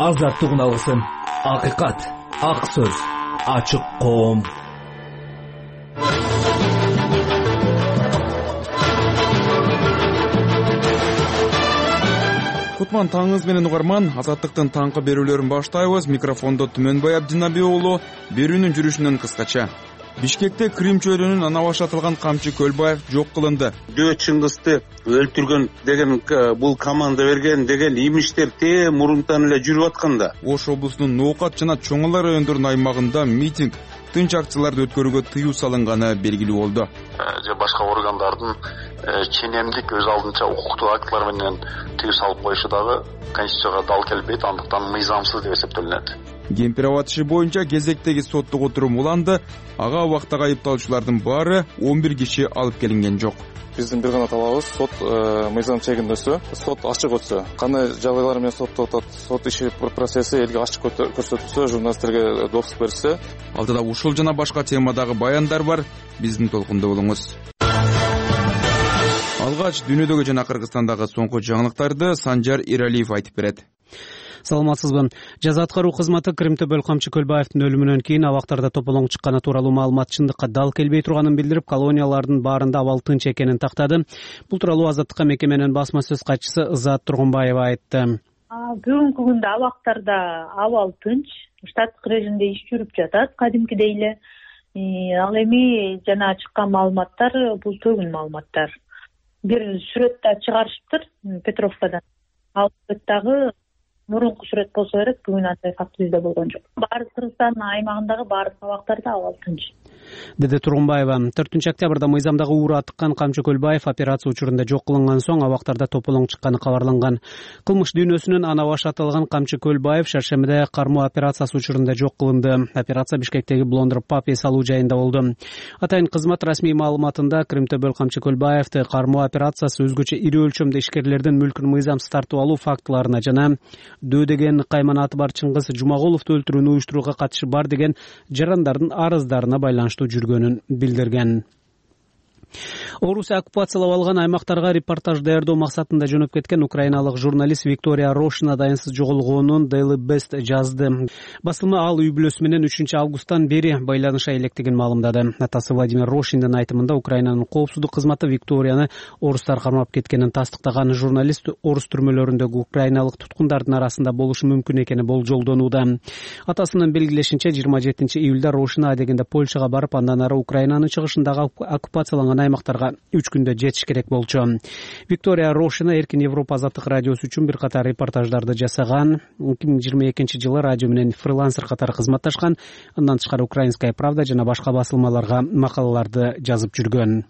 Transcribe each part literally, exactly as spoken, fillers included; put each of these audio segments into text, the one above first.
азаттык алсын. Акыйкат, ак сөз, ачык коом. Кутман таңыңыз менен угарман, азаттыктын таңкы берүүлөрүн баштайбыз. Микрофондо Түмөнбай Абдинабий уулу. Берүүнүн жүрүшүнөн кыскача. Бишкекте Крим чөйрөнүн ана баштатылган камчы Көлбаев жок кылынды. Дөт Чыңгызды өлтүргөн деген бул команда берген деген имиштер те мурунтан эле жүрүп атканда. Ош облусунун Ноокат жана Чоңала райондорунун аймагында митинг, тынч акцияларды өткөрүүгө тыюу салынганы белгилүү болду. Же башка органдардын ченемдик өз алдынча укуктуу актылар менен тыюу салып коюшу дагы конституцияга дал келбейт, андыктан мыйзамсыз деп эсептелинет. Кемпир абатышы боюнча кезектеги соттук отурум уланды. Ага убактагы айыпталуучулардын баары он бир киши алып келинген жок. Биздин бир гана талабыбыз сот мыйзам чегинде өтсө, сот ачык өтсө. Кандай жагдайлар менен сотто отот, сот иши процесси элге ачык көрсөтүлсө, журналисттерге допуск берилсе. Алдыда ушул жана башка темадагы баяндар бар. Биздин толкунда болуңуз. Алгач дүйнөдөгү жана Кыргызстандагы соңку жаңылыктарды Санжар Иралиев айтып берет. Саламатсызбы. Жаза аткаруу кызматы Кримтөбөл камчы Көлбаевдин өлүмүнөн кийин абактарда тополоң чыкканы тууралуу маалымат чындыкка дал келбей турганын билдирип, колониялардын баарында абал тынч экенин тактады. Бул тууралуу Азаттыкка мекеменин басма сөз катчысы Ызаат Тургунбаева айтты. Бүгүнкү күндө абактарда абал тынч, штаттык режимде иш жүрүп жатат, кадимкидей эле. Ал эми жана чыккан маалыматтар бул төгүн маалыматтар. Бир сүрөттө чыгарышыптыр Петровкадан. Ал сүрөттөгү мурунку сүрөт болсо керек, бүгүн андай факт бизде болгон жок. Баардык Кыргызстандын аймагындагы баардык абактарда абал тынч. Деди Тургунбаева. төртүнчү октябрда мыйзамдагы уура тыккан камчы Көлбаев операция учурунда жок кылынган соң абактарда тополоң чыкканы кабарланган. Кылмыш дүйнөсүнүн ана баштатылган камчы Көлбаев шаршембиде кармоо операциясы учурунда жок кылынды. Операция Бишкектеги Блондер Паб эс алуу жайында болду. Атайын кызмат расмий маалыматында Кримтөбөл камчы Көлбаевди кармоо операциясы өзгөчө ири өлчөмдө ишкерлердин мүлкүн мыйзамсыз тартып алуу фактыларына жана Дөө деген кайманаты бар Чыңгыз Жумагуловду өлтүрүүнү уюштурууга катышы бар деген жарандардын арыздарына байланыштуу жүргөнүн билдирген. Орусия оккупациялап алган аймактарга репортаж даярдоо максатында жөнөп кеткен украиналык журналист Виктория Рошина дайынсыз жоголгонун Daily Beast жазды. Басылма ал үй бүлөсү менен үчүнчү августтан бери байланыша электигин маалымдады. Атасы Владимир Рошиндин айтымында Украинанын коопсуздук кызматы Викторияны орустар кармап кеткенин тастыктаган журналист орус түрмөлөрүндөгү украиналык туткундардын арасында болушу мүмкүн экени болжолдонууда. Атасынын белгилешинче жыйырма жетинчи июлда Рошина адегенде Польшага барып, андан ары Украинанын чыгышындагы оккупацияланган аймактарга үч күндө жетиш керек болчу. Виктория Рошина Эркин Европа азаттык радиосу үчүн бир катар репортаждарды жасаган. эки миң жыйырма экинчи жылы радио менен фрилансер катары кызматташкан. Андан тышкары Украинская правда жана башка басылмаларга макалаларды жазып жүргөн.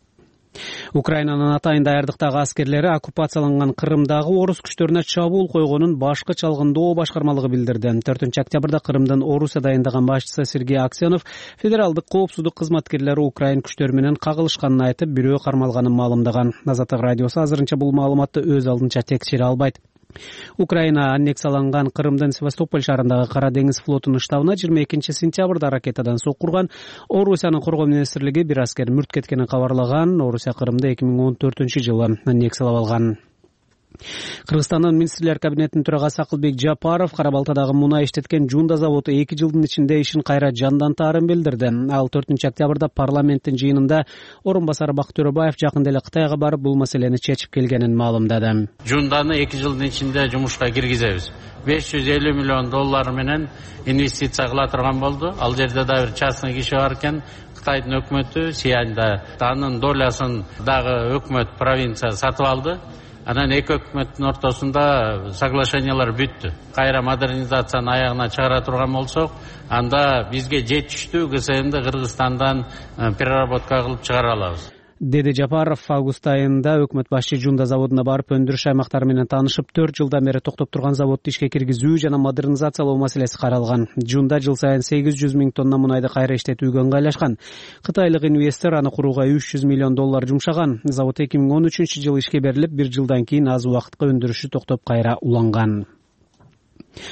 Украинанын атайын даярдыктагы аскерлери оккупацияланган Кырымдагы орус күчтөрүнө чабуул койгонун башкы чалгындоо башкармалыгы билдирди. төртүнчү октябрда Кырымдын Орусия дайындаган башчысы Сергей Аксенов федералдык коопсуздук кызматкерлери Украин күчтөрү менен кагылышканын айтып, бирөө кармалганын маалымдаган. Азаттык радиосу азырынча бул маалыматты өз алдынча текшере албайт. Украина аннексияланган Кырымдын Севастополь шаарындагы Кара деңиз флотунун штабына жыйырма экинчи сентябрда ракетадан соккурган. Орусиянын коргоо министрлиги бир аскер мүрт кеткенин кабарлаган. Орусия Кырымды эки миң он төртүнчү жылы аннексиялап алган. Кыргызстандын министрлер кабинетинин төрагасы Акылбек Жапаров Кара Балтадагы мунай иштеткен Жунда заводу эки жылдын ичинде ишин кайра жандантаарын билдирди. Ал төртүнчү октябрда парламенттин жыйынында орун басары Бакыт Төрөбаев жакында эле Кытайга барып бул маселени чечип келгенин маалымдады. Жунданы эки жылдын ичинде жумушка киргизебиз. беш жүз элүү миллион доллар менен инвестиция кыла турган болду. Ал жерде да бир частный киши бар экен. Кытайдын өкмөтү Сиянда анын долясын дагы өкмөт провинция сатып алды. Анан эки өкмөттүн ортосунда соглашениялар бүттү. Кайра модернизацияны аягына чыгара турган болсок, анда бизге жетиштүү ГСМди Кыргызстандан переработка кылып чыгара алабыз. Деди Жапаров август айында өкмөт башчы Жунда заводуна барып өндүрүш аймактары менен таанышып, төрт жылдан бери токтоп турган заводду ишке киргизүү жана модернизациялоо маселеси каралган. Жунда жыл сайын сегиз жүз миң тонна мунайды кайра иштетүүгө ыңгайлашкан. Кытайлык инвестор аны курууга үч жүз миллион доллар жумшаган. Завод эки миң он үчүнчү жылы ишке берилип, бир жылдан кийин аз убакытка өндүрүшү токтоп кайра уланган.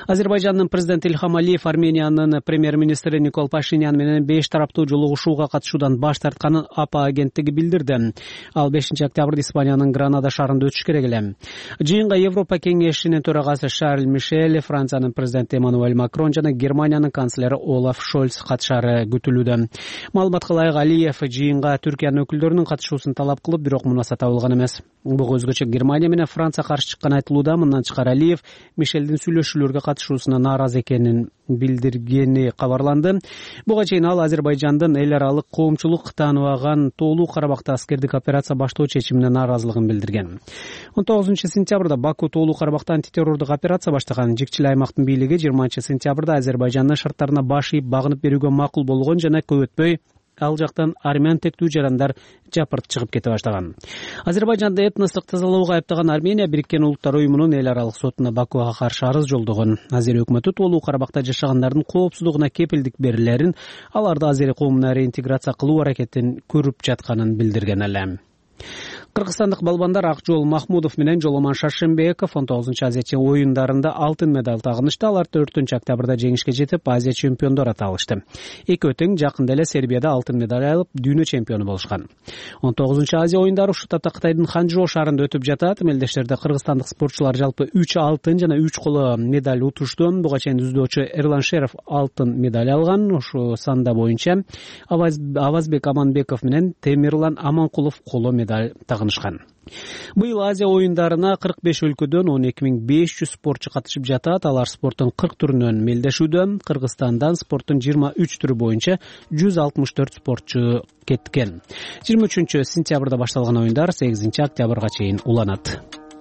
Азербайжандын президенти Ильхам Алиев Армениянын премьер-министри Никол Пашинян менен беш тараптуу жолугушууга катышуудан баш тартканын АПА агенттиги билдирди. Ал бешинчи октябрда Испаниянын Гранада шаарында өтүш керек эле. Жыйынга Европа кеңешинин төрагасы Шарль Мишель, Франциянын президенти Эммануэль Макрон жана Германиянын канцлери Олаф Шольц катышары күтүлүүдө. Маалыматка ылайык Алиев жыйынга Түркиянын өкүлдөрүнүн катышуусун талап кылып, бирок мунаса табылган эмес. Буга өзгөчө Германия менен Франция каршы чыккан айтылууда. Мындан тышкары Алиев Мишелдин сүйлөшүүлөргө катышуусуна нааразы экенин билдиргени кабарланды. Буга чейин ал Азербайжандын эл аралык коомчулук тааныбаган Тоолуу Карабакта аскердик операция баштоо чечимине нааразылыгын билдирген. он тогузунчу сентябрда Баку Тоолуу Карабакта антитеррордук операция баштаган. Жикчил аймактын бийлиги жыйырманчы сентябрда Азербайжандын шарттарына баш ийип багынып берүүгө макул болгон жана көп өтпөй ал жактан армян тектүү жарандар жапырт чыгып кете баштаган. Азербайжанды этностук тазалоого айыптаган Армения Бириккен Улуттар уюмунун эл аралык сотуна Бакуга каршы арыз жолдогон. Азер өкмөтү Тоолуу Карабакта жашагандардын коопсуздугуна кепилдик берилерин, аларды азери коомуна реинтеграция кылуу аракетин көрүп жатканын билдирген эле. Кыргызстандык балбандар Акжол Махмудов менен Жоломан Шаршембеков он тогузунчу Азия оюндарында алтын медаль тагынышты. Алар төртүнчү октябрда жеңишке жетип, Азия чемпиондору аталышты. Экөө тең жакында эле Сербияда алтын медаль алып, дүйнө чемпиону болушкан. он тогузунчу Азия оюндары ушул тапта Кытайдын Ханчжоу шаарында өтүп жатат. Мелдештерде кыргызстандык спортчулар жалпы үч алтын жана үч коло медаль утушту. Буга чейин жүздөөчү Эрлан Шеров алтын медаль алган. Ушу санда боюнча Авазбек Аманбеков менен Темирлан Аманкулов коло медаль тагынышкан. Быйыл Азия оюндарына кырк беш өлкөдөн он эки миң беш жүз спортчу катышып жатат. Алар спорттун кырк түрүнөн мелдешүүдө. Кыргызстандан спорттун жыйырма үч түрү боюнча жүз алтымыш төрт спортчу кеткен. жыйырма үчүнчү сентябрда башталган оюндар сегизинчи октябрга чейин уланат.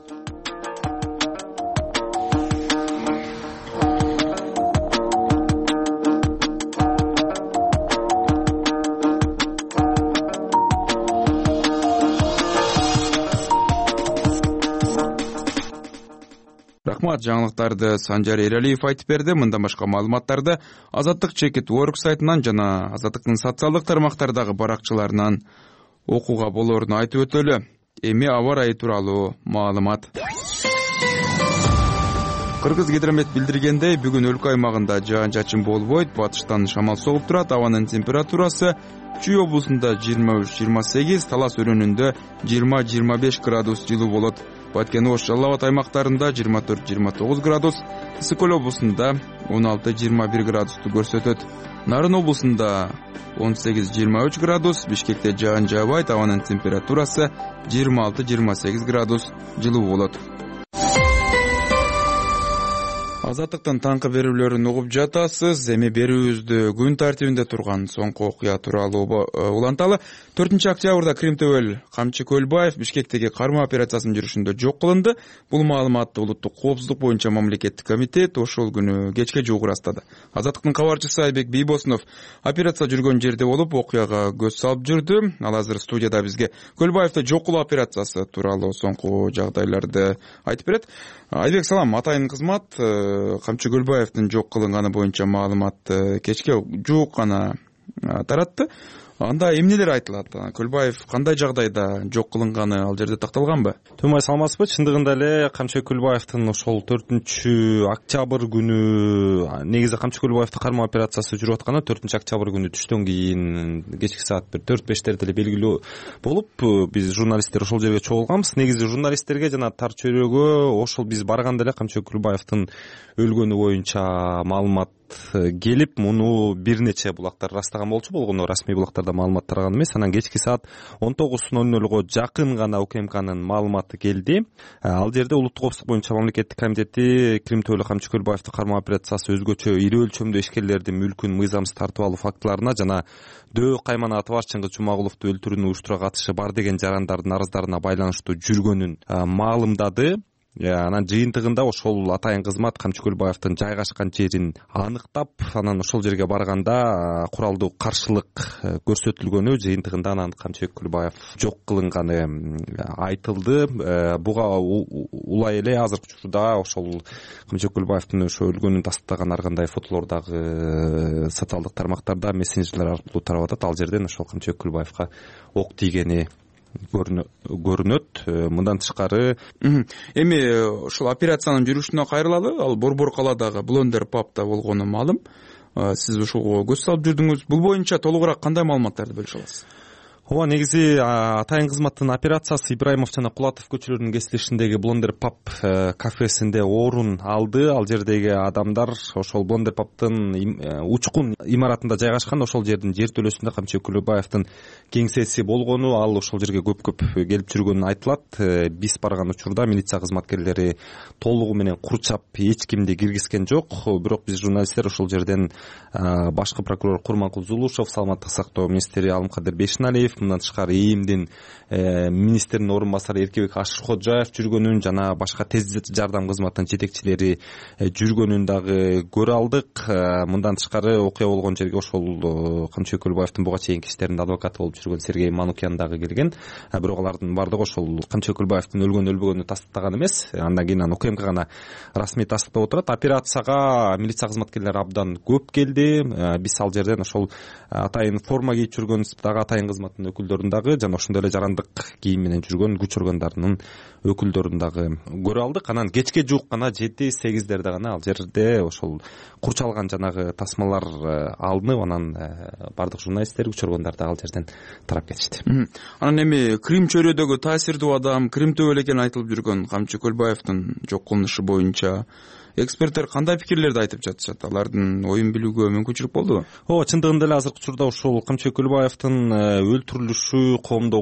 Рахмат, жаңылыктарды Санжар Эралиев айтып берди. Мындан башка маалыматтарды Азаттык Чекит Work сайтынан жана Азаттыктын социалдык тармактардагы баракчаларынан окууга болоорун айтып өтөлү. Эми аба ырайы тууралуу маалымат. Кыргыз гидромет билдиргендей, бүгүн өлкө аймагында жаан-чачын болбойт, батыштан шамал согуп турат. Абанын температурасы Чүй облусунда жыйырма үч жыйырма сегиз, Талас өрөөнүндө жыйырма жыйырма беш градус жылуу болот. Баткен Ош, Жалал Абад аймактарында жыйырма төрт жыйырма тогуз градус, Ысык Көл облусунда он алты жыйырма бир градусту көрсөтөт. Нарын облусунда он сегиз жыйырма үч градус, Бишкекте жаан жаабайт, абанын температурасы жыйырма алты жыйырма сегиз градус жылуу болот. Азаттыктын таңкы берүүлөрүн угуп жатасыз. Эми берүүбүздү күн тартибинде турган соңку окуя тууралуу уланталы. төртүнчү октябрда Кримтөбөл Камчы Көлбаев Бишкектеги кармоо операциясынын жүрүшүндө жок кылынды. Бул маалыматты улуттук коопсуздук боюнча мамлекеттик комитет ошол күнү кечке жуугу ырастады. Азаттыктын кабарчысы Айбек Бийбосунов операция жүргөн жерде болуп, окуяга көз салып жүрдү. Ал азыр студияда бизге Көлбаевди жок кылуу операциясы тууралуу соңку жагдайларды айтып берет. Айбек, салам, атайын кызмат. Камчы Көлбаевдин жок кылынганы боюнча маалыматты кечке жуук гана таратты. Анда эмнелер айтылат? Көлбаев кандай жагдайда жок кылынганы ал жерде такталганбы? Тумай саламатсызбы? Чындыгында эле Камчы Көлбаевдин ошол төртүнчү октябрь күнү негизи Камчы Көлбаевдин кармоо операциясы жүрүп атканы төртүнчү октябрь күнү түштөн кийин кечки саат бир төрт бештерде эле белгилүү болуп, биз журналисттер ошол жерге чогулганбыз. Негизи журналисттерге жана тар чөйрөгө ошол биз барганда эле Камчы Көлбаевдин өлгөнү боюнча маалымат келип, муну бир нече булактар ырастаган болчу, болгону расмий булактарда маалымат тараган эмес. Анан кечки саат он тогуз ноль нолго жакын гана УКМКнын маалыматы келди. Ал жерде улуттук коопсуздук боюнча мамлекеттик комитети Кримтөбөл Камчы Көлбаевдин кармоо операциясы өзгөчө ири өлчөмдүү ишкерлердин мүлкүн мыйзамсыз тартып алуу фактыларына жана Дөө Кайманатов Чыңгыз Жумагуловду өлтүрүүнүн уюштурууга катышы бар деген жарандардын арыздарына байланыштуу жүргөнүн маалымдады. Анан жыйынтыгында ошол атайын кызмат Камчы Көлбаевдин жайгашкан жерин аныктап, анан ошол жерге барганда куралдуу каршылык көрсөтүлгөнү, жыйынтыгында анан Камчы Көлбаев жок кылынганы айтылды. Буга улай эле азыркы учурда ошол Камчы Көлбаевдин ошо өлгөнүн тастыктаган ар кандай фотолор дагы социалдык тармактарда, мессенджерлер аркылуу тарап атат. Ал жерден ошол Камчы Көлбаевга ок тийгени көрүнөт. Мындан тышкары эми ушул операциянын жүрүшүнө кайрылалы. Ал Борбор калаадагы Blender Pub'да болгону маалым. Сиз ушуга көз салып жүрдүңүз. Бул боюнча толугураак кандай маалыматтарды бөлүшө аласыз? Ооба, негизи атайын кызматтын операциясы Ибраимов жана Кулатов көчөлөрүнүн кесилишиндеги Blender Pub кафесинде орун алды. Ал жердеги адамдар ошол Blender Pub'тын учкун имаратында жайгашкан. Ошол жердин жертөлөсүндө Камчыбек Көлбаевдин кеңсеси болгону, ал ошол жерге көп-көп келип жүргөнү айтылат. Биз барган учурда милиция кызматкерлери толугу менен курчап эч кимди киргизген жок. Бирок биз журналисттер ошол жерден башкы прокурор Курманкул Зулушев, саламаттык сактоо министри Алымкадыр Бешеналиев, мындан тышкары ИИМдин министринин орун басары Эркебек Ашыркожаев жүргөнүн жана башка тез жардам кызматынын жетекчилери жүргөнүн дагы көрө алдык. Мындан тышкары окуя болгон жерге ошол Камчыбек Көлбаевдин буга чейинки иштеринде адвокаты болуп жүргөн Сергей Манукян дагы келген. Бирок алардын баардыгы ошол Камчыбек Көлбаевдин өлгөн өлбөгөнүн тастыктаган эмес. Андан кийин аны УКМК гана расмий тастыктап отурат. Операцияга милиция кызматкерлери абдан көп келди. Биз ал жерден ошол атайын форма кийип жүргөн дагы атайын кызматтын өкүлдөрүн дагы жана ошондой эле жарандык кийим менен жүргөн күч органдарынын өкүлдөрүн дагы көрө алдык. Анан кечке жуук гана жети сегиздерде гана ал жерде ошол курчалган жанагы тасмалар алынып, анан баардык журналисттер, күч органдары дагы ал жерден тарап кетишти. Анан эми Крим чөйрөдөгү таасирдүү адам, Крим төбөл экени айтылып жүргөн Камчыбек Көлбаевдин жок кылынышы боюнча эксперттер кандай пикирлерди айтып жатышат? Алардын оюн билүүгө мүмкүнчүлүк болдубу? Ооба, чындыгында эле азыркы учурда ушул Камчыбек Көлбаевдин өлтүрүлүшү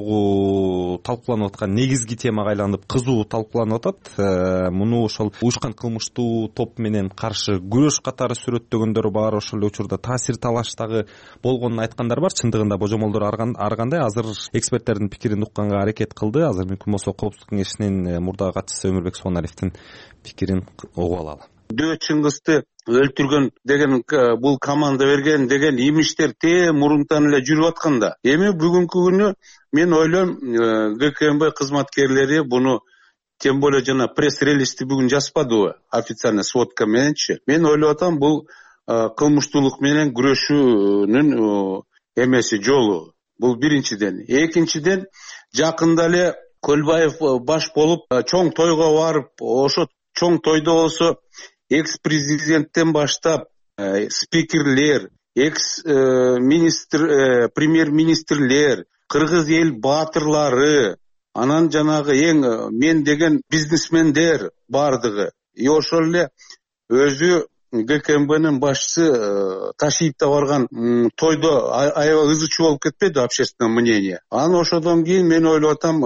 коомдогу талкууланып аткан негизги темага айланып кызуу талкууланып атат. Муну ошол уюшкан кылмыштуу топ менен каршы күрөш катары сүрөттөгөндөр бар. Ошол эле учурда таасир талаш дагы болгонун айткандар бар. Чындыгында божомолдор ар кандай. Азыр эксперттердин пикирин укканга аракет кылды. Азыр мүмкүн болсо Коопсуздук кеңешинин мурдагы катчысы Өмүрбек Сонариевдин пикирин угуп алалы. Дөө Чыңгызды өлтүргөн деген бул команда берген деген имиштер те мурунтан эле жүрүп атканда, эми бүгүнкү күнү мен ойлойм ГКМБ кызматкерлери буну, тем более жана пресс-релизди бүгүн жазбадыбы официальный сводка мененчи. Мен ойлоп атам, бул кылмыштуулук менен күрөшүүнүн эмеси, жолу. Бул биринчиден. Экинчиден, жакында эле Көлбаев баш болуп чоң тойго барып, ошо чоң тойдо болсо экс-президенттен баштап спикерлер, экс-министр, премьер-министрлер, кыргыз эл баатырлары, анан жанагы эң мен деген бизнесмендер бардыгы. И ошол эле өзү ГКМБнын башчысы Ташиевде барган тойдо аябай ызы чуу болуп кетпеди общественное мнение. Анан ошодон кийин мен ойлоп атам,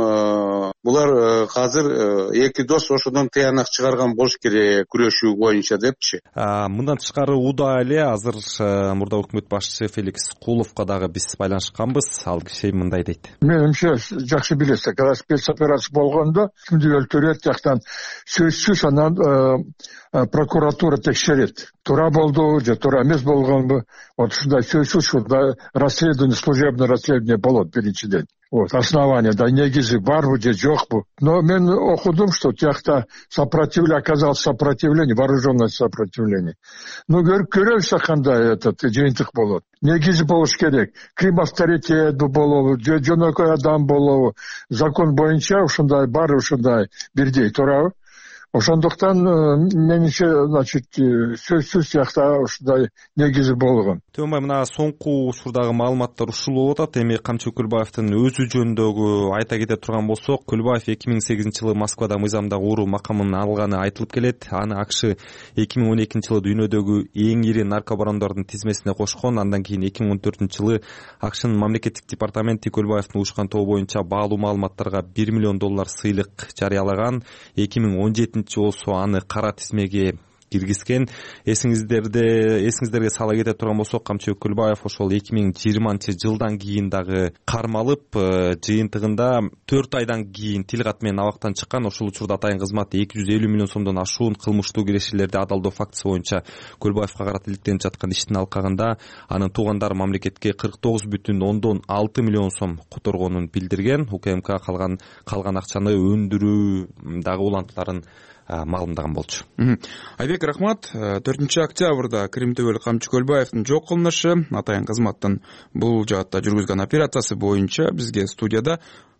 булар азыр эки дос ошодон тыянак чыгарган болуш керек күрөшүү боюнча депчи. Мындан тышкары уда эле азыр мурда өкмөт башчысы Феликс Куловго дагы биз байланышканбыз. Ал киши мындай дейт. Менимче, жакшы билесиз, когда спецоперация болгондо кимди өлтүрөт жактан сөзсүз анан прокуратура текшерет. Туура болду же туура эмес болгонбу? Вот ушундай сөзсүз ушундай расследование, служебное расследование болот биринчиден. Вот основание, да, негизи барбы же жокпу. Но мен окудум, что тиякта сопротивление, оказалось сопротивление, вооруженное сопротивление. Ну, көрөбүз кандай этот жыйынтык болот. Негизи болуш керек. Крим авторитет болобу, же жөнөкөй адам болобу. Закон боюнча ушундай баары ушундай бирдей, туурабы? Ошондуктан менимче, значит, сөзсүз жакта ушундай негизи болгон. Төмөнбай, мына соңку учурдагы маалыматтар ушул болуп атат. Эми Камчыбек Көлбаевдин өзү жөнүндөгү айта кете турган болсок, Көлбаев эки миң сегизинчи жылы Москвада мыйзамдагы уруу макамын алганы айтылып келет. Аны АКШ эки миң он экинчи жылы дүйнөдөгү эң ири наркобарондордун тизмесине кошкон. Андан кийин эки миң он төртүнчү жылы АКШнын мамлекеттик департаменти Көлбаевдин уюшкан тобу боюнча баалуу маалыматтарга бир миллион доллар сыйлык жарыялаган. эки миң он жетинчи болсо аны кара тизмеге киргизген. Эсиңиздерде эсиңиздерге сала кете турган болсок, Камчыбек Көлбаев ошол эки миң жыйырманчы жылдан кийин дагы кармалып, жыйынтыгында төрт айдан кийин тил кат менен абактан чыккан. Ошол учурда атайын кызматы эки жүз элүү миллион сомдон ашуун кылмыштуу кирешелерди адалдоо фактысы боюнча Көлбаевга карата иликтенип жаткан иштин алкагында анын туугандары мамлекетке кырк тогуз бүтүн ондон алты миллион сом которгонун билдирген. УКМК калган калган акчаны өндүрүү дагы улантыларын маалымдаган болчу. Айбек, рахмат. төртүнчү октябрда Крим төбөл Камчыбек Көлбаевдин жок кылынышы, атайын кызматтын бул жаатта жүргүзгөн операциясы боюнча бизге студияда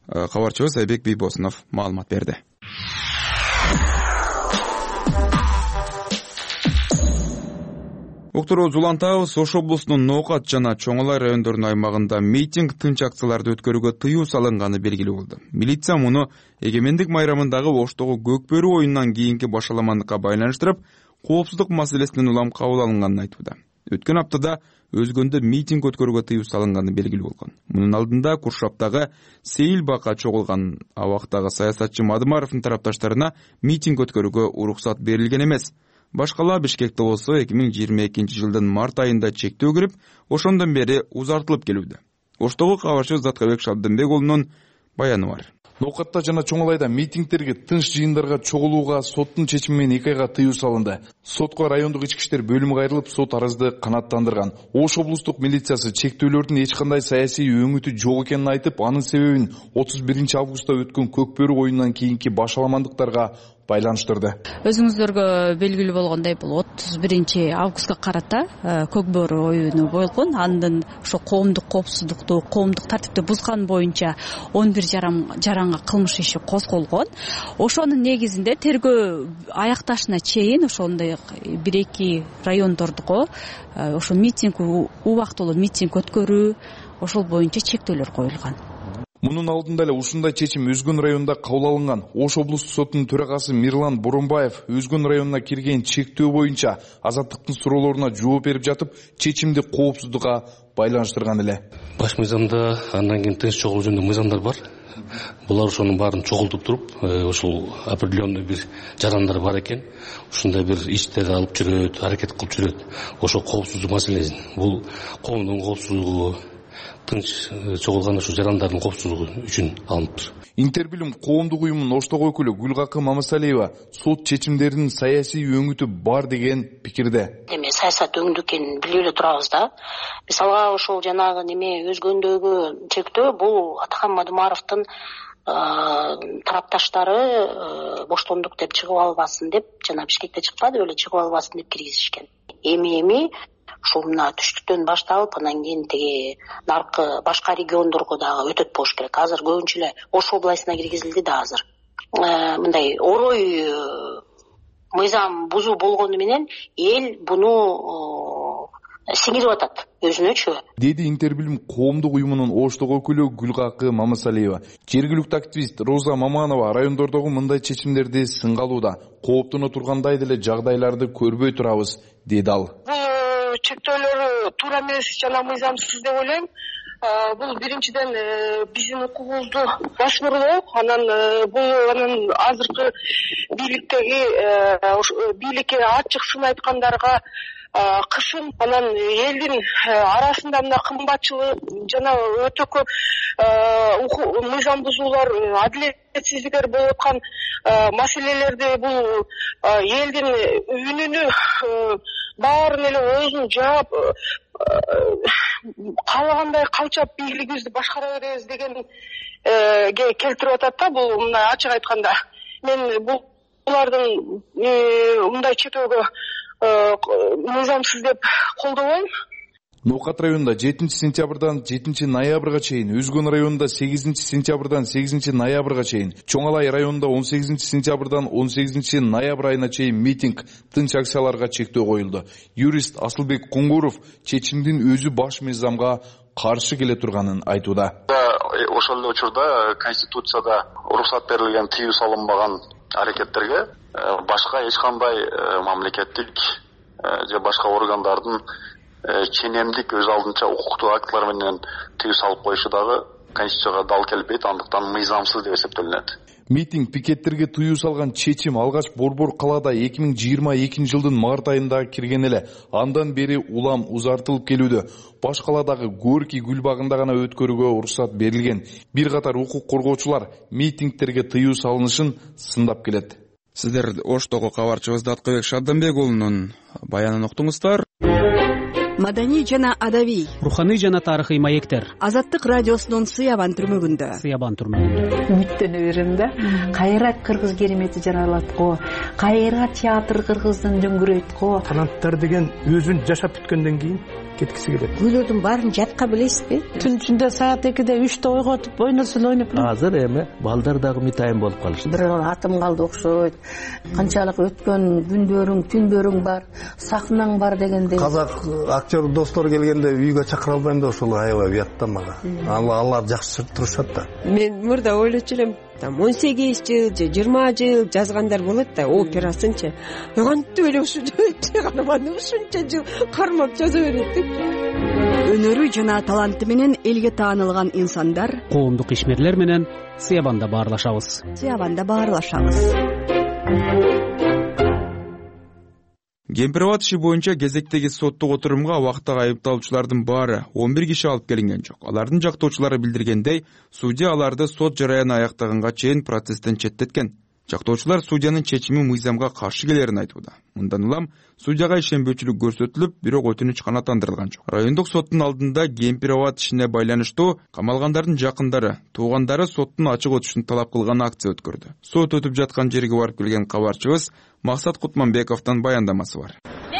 Кабарчыбыз Айбек Бийбосунов маалымат берди. Уктурубуз улантабыз. Ош облусунун Ноокат жана Чоң Алай райондорунун аймагында митинг, тынч акцияларды өткөрүүгө тыюу салынганы белгилүү болду. Милиция муну эгемендик майрамындагы Оштогу көкбөрү оюнунан кийинки башаламандыкка байланыштырып, коопсуздук маселесинен улам кабыл алынганын айтууда. Өткөн аптада Өзгөндө митинг өткөрүүгө тыюу салынганы белгилүү болгон. Мунун алдында Куршаптагы Сейил Бака чогулган абактагы саясатчы Мадымаровдун тарапташтарына митинг өткөрүүгө уруксат берилген эмес. Башкала Бишкекте болсо эки миң жыйырма экинчи жылдын март айында чектөө кирип, ошондон бери узартылып келүүдө. Оштогу кабарчыбыз Заткабек Шабдынбек уулунун баяны бар. Ноокатта жана Чоң Алайда митингтерге, тынч жыйындарга чогулууга соттун чечими менен эки айга тыюу салынды. Сотко райондук ички иштер бөлүмү кайрылып, сот арызды канааттандырган. Ош облустук милициясы чектөөлөрдүн эч кандай саясий өңүтү жок экенин айтып, анын себебин отуз биринчи августта өткөн көкбөрү оюнунан кийинки башаламандыктарга байланыштырды. Өзүңүздөргө белгилүү болгондой, бул отуз биринчи августка карата көкбөрү оюну болгон. Андан ошо коомдук коопсуздукту, коомдук тартипти бузган боюнча он бир жаранга кылмыш иши козголгон. Ошонун негизинде тергөө аякташына чейин ошондой бир эки райондордуго ошо митинг, убактылуу митинг өткөрүү, ошол боюнча чектөөлөр коюлган. Мунун алдында эле ушундай чечим Өзгөн районунда кабыл алынган. Ош облустук сотунун төрагасы Мирлан Боронбаев Өзгөн районуна кирген чектөө боюнча азаттыктын суроолоруна жооп берип жатып, чечимди коопсуздукка байланыштырган эле. Баш мыйзамда андан кийин тынч чогулуу жөнүндө мыйзамдар бар. Булар ошонун баарын чогултуп туруп, ошол определенный бир жарандар бар экен. Ушундай бир иштерди алып жүрөт, аракет кылып жүрөт. Ошо коопсуздук маселеси. Бул коомдун коопсуздугу, тынч чогулган ушу жарандардын коопсуздугу үчүн алыныптыр. Интербилим коомдук уюмунун Оштогу өкүлү Гүлгакы Мамасалиева сот чечимдеринин саясий өңүтү бар деген пикирде. Эме саясат өңдү экенин билип эле турабыз да. Мисалга ошол жанагы неме Өзгөндөгү чектөө бул Атакан Мадымаровдун тарапташтары боштондук деп чыгып албасын деп, жана Бишкекте чыкпады беле, чыгып албасын деп киргизишкен. Эми эми ушул мына түштүктөн башталып, анан кийин тиги наркы башка региондорго дагы өтөт болуш керек. Азыр көбүнчө эле Ош областына киргизилди да азыр. Мындай орой мыйзам бузуу болгону менен эл буну сиңирип атат өзүнөчү. Деди Интербилим коомдук уюмунун Оштогу өкүлү Гүлгакы Мамасалиева. Жергиликтүү активист Роза Маманова райондордогу мындай чечимдерди сынгалууда. Кооптоно тургандай деле жагдайларды көрбөй турабыз, деди ал. Чектөөлөр туура эмес жана мыйзамсыз деп ойлойм. Бул биринчиден биздин укугубузду башкаруу, анан бул анан азыркы бийликтеги бийликке ачык сын айткандарга кысым, анан элдин арасында мына кымбатчылык жана өтө көп мыйзам бузуулар, адилетсиздиктер болуп аткан маселелерди бул элдин үнүнү баарын эле оозун жаап каалагандай калчап бийлигибизди башкара беребиз деген келтирип атат да. Бул мына ачык айтканда мен булардын мындай чектөөгө мыйзамсыз деп колдобойм. Ноокат районунда жетинчи сентябрдан жетинчи ноябрга чейин, Өзгөн районунда сегизинчи сентябрдан сегизинчи ноябрга чейин, Чоң Алай районунда он сегизинчи сентябрдан он сегизинчи ноябрь айына чейин митинг, тынч акцияларга чектөө коюлду. Юрист Асылбек Куңгуров чечимдин өзү баш мыйзамга каршы келе турганын айтууда. Ошол эле учурда Конституцияда уруксат берилген тыюу салынбаган аракеттерге башка эч кандай мамлекеттик же башка органдардын ченемдик өз алдынча укуктук актылар менен тыюу салып коюшу дагы Конституцияга дал келбейт, андыктан мыйзамсыз деп эсептелинет. Митинг, пикеттерге тыюу салган чечим алгач Борбор калаада эки миң жыйырма экинчи жылдын март айында кирген эле. Андан бери улам узартылып келүүдө. Баш каладагы Горький гүл багында гана өткөрүүгө уруксат берилген. Бир катар укук коргоочулар митингтерге тыюу салынышын сындап келет. Сиздер Оштогу кабарчыбыз Заткабек Шабдынбек уулунун баянын уктуңуздар. маданий жана адабий, руханий жана тарыхый маектер. Азаттык радиосунун Сыябан түрмөгүндө. Сыябан түрмөгүндө. Үмүттөнө берем да. Кайра кыргыз керемети жаралат го. Кайра театр кыргыздын дөңгүрөйт го. Таланттар деген өзүн жашап бүткөндөн кийин кеткиси келет. Күйлөрдүн баарын жатка билесизби? Түн ичинде саат экиде үчтө ойготуп ойносо ойноп. Азыр эми балдар дагы митайым болуп калышты. Бир атым калды окшойт. Канчалык өткөн күндөрүң, түндөрүң бар, сахнаң бар дегендей. Казак актер достор келгенде үйгө чакыра албайм да ошол аябай уят да мага. Алар жакшы турушат да. Мен мурда ойлочу элем, там он сегиз жыл же жыйырма жыл жазгандар болот да, операсынчы. Кантип эле ушу чыгарманы ушунча жыл кармап жаза берет деп. Өнөрү жана таланты менен элге таанылган инсандар, коомдук ишмерлер менен Сыябанда баарлашабыз. Сыябанда баарлашабыз. Кемпир абад иши боюнча кезектеги соттук отурумга убактагы айыпталуучулардын баары он бир киши алып келинген жок. Алардын жактоочулары билдиргендей, судья аларды сот жараяны аяктаганга чейин процесстен четтеткен. Жактоочулар судьянын чечими мыйзамга каршы келерин айтууда. Мындан улам судьяга ишенбөөчүлүк көрсөтүлүп, бирок өтүнүч канааттандырылган жок. Райондук соттун алдында Кемпир абад ишине байланыштуу камалгандардын жакындары, туугандары соттун ачык өтүшүн талап кылган акция өткөрдү. Сот өтүп жаткан жерге барып келген кабарчыбыз Максат Кутманбековдун баяндамасы бар.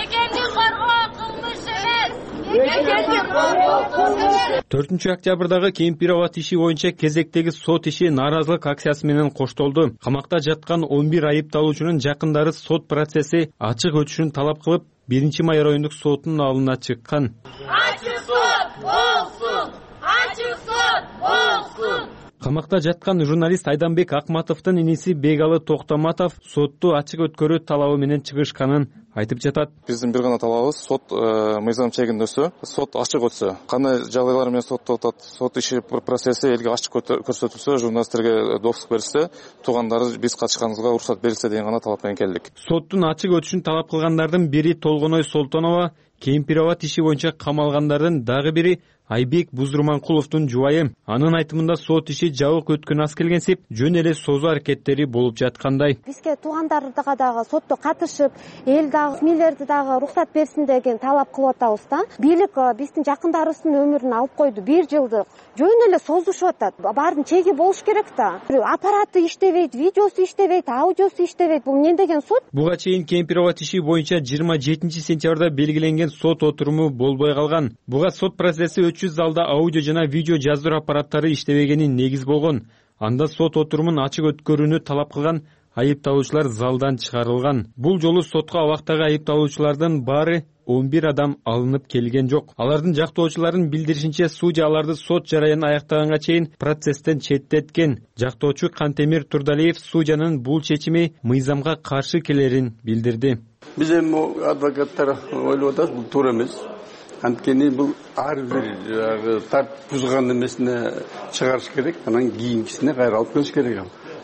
төртүнчү октябрдагы Кемпир абад иши боюнча кезектеги сот иши нааразылык акциясы менен коштолду. Камакта жаткан он бир айыпталуучунун жакындары сот процесси ачык өтүшүн талап кылып, биринчи май райондук сотунун алдына чыккан. Ачык сот болсун! Ачык сот болсун! Камакта жаткан журналист Айданбек Акматовдун иниси Бегалы Токтоматов сотту ачык өткөрүү талабы менен чыгышканын айтып жатат. Биздин бир гана талабыбыз сот мыйзам чегиндесө, сот ачык өтсө, кандай жагдайлар менен сотто атат, сот иши процесси элге ачык көрсөтүлсө, журналисттерге допуск берилсе, туугандары биз катышканыбызга уруксат берилсе деген гана талап менен келдик. Соттун ачык өтүшүн талап кылгандардын бири Толгоной Солтонова, Кемпир абад иши боюнча камалгандардын дагы бири Айбек Бузурманкуловдун жубайы. Анын айтымында сот иши жабык өткөн аз келгенсип, жөн эле созуу аракеттери болуп жаткандай. Бизге туугандарга дагы сотто катышып, эл дагы милерди дагы уруксат берсин деген талап кылып атабыз да. Бийлик биздин жакындарыбыздын өмүрүн алып койду. бир жылдык жөн эле созушуп атат. Баардын чеги болуш керек да. Аппараты иштебейт, видеосу иштебейт, аудиосу иштебейт. Бул эмне деген сот? Буга чейин Кемпир абад иши боюнча жыйырма жетинчи сентябрда белгиленген сот отуруму болбой калган. Буга сот процесси өтчү залда аудио жана видео жаздыруу аппараттары иштебегени негиз болгон. Анда сот отурумун ачык өткөрүүнү талап кылган айыпталуучулар залдан чыгарылган. Бул жолу сотко абактагы айыпталуучулардын баары он бир адам алынып келген жок. Алардын жактоочуларын билдиришинче, судья аларды сот жараянын аяктаганга чейин процесстен четтеткен. Жактоочу Кантемир Турдалиев судьянын бул чечими мыйзамга каршы келерин билдирди. Биз эми адвокаттар ойлоп атабыз, бул туура эмес. Анткени бул ар бир тарт бузган эмесине чыгарыш керек, анан кийинкисине кайра алып келиш керек.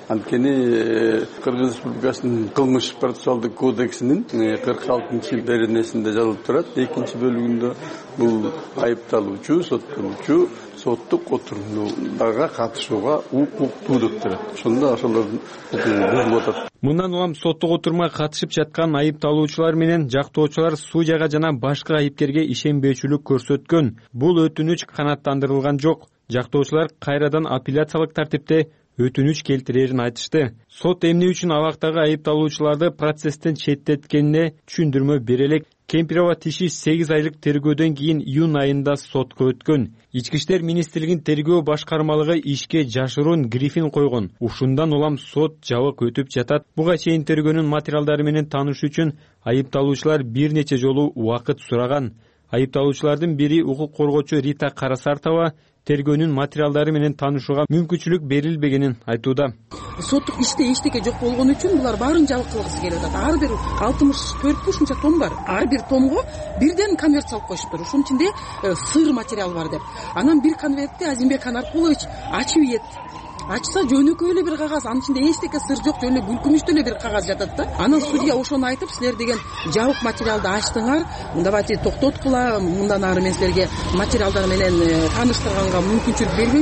Анткени Кыргыз Республикасынын кылмыш процессуалдык кодексинин кырк алтынчы беренесинде жазылып турат. Экинчи бөлүгүндө бул айыпталуучу, соттолуучу соттук отурумдарга катышууга укуктуу деп турат. Ошондо ошолордун бузулуп атат. Мындан улам соттук отурумга катышып жаткан айыпталуучулар менен жактоочулар судьяга жана башка айыпкерге ишенбөөчүлүк көрсөткөн. Бул өтүнүч канааттандырылган жок. Жактоочулар кайрадан апелляциялык тартипте өтүнүч келтирерин айтышты. Сот эмне үчүн абактагы айыпталуучуларды процесстен четтеткенине түшүндүрмө бере элек. Кемпир абад иши сегиз айлык тергөөдөн кийин июнь айында сотко өткөн. Ички иштер министрлигинин тергөө башкармалыгы ишке жашыруун грифин койгон. Ушундан улам сот жабык өтүп жатат. Буга чейин тергөөнүн материалдары менен таанышуу үчүн айыпталуучулар бир нече жолу убакыт сураган. Айыпталуучулардын бири укук коргоочу Рита Карасартова тергөөнүн материалдары менен таанышууга мүмкүнчүлүк берилбегенин айтууда. Соттук иште эчтеке жок болгон үчүн булар баарын жабык кылгысы келип атат. Ар бир алтымыш төрт ушунча том бар. Ар бир томго бирден конверт салып коюшуптур. Ушунун ичинде сыр материал бар деп. Анан бир конвертти Азимбек Анаркулович ачып ийет. Ачса жөнөкөй эле бир кагаз, анын ичинде эчтеке сыр жок, жөн эле күлкүмүчтүү эле бир кагаз жатат да. Анан судья ошону айтып, силер деген жабык материалды ачтыңар, давайте токтоткула, мындан ары мен силерге материалдар менен тааныштырганга мүмкүнчүлүк бербейм деп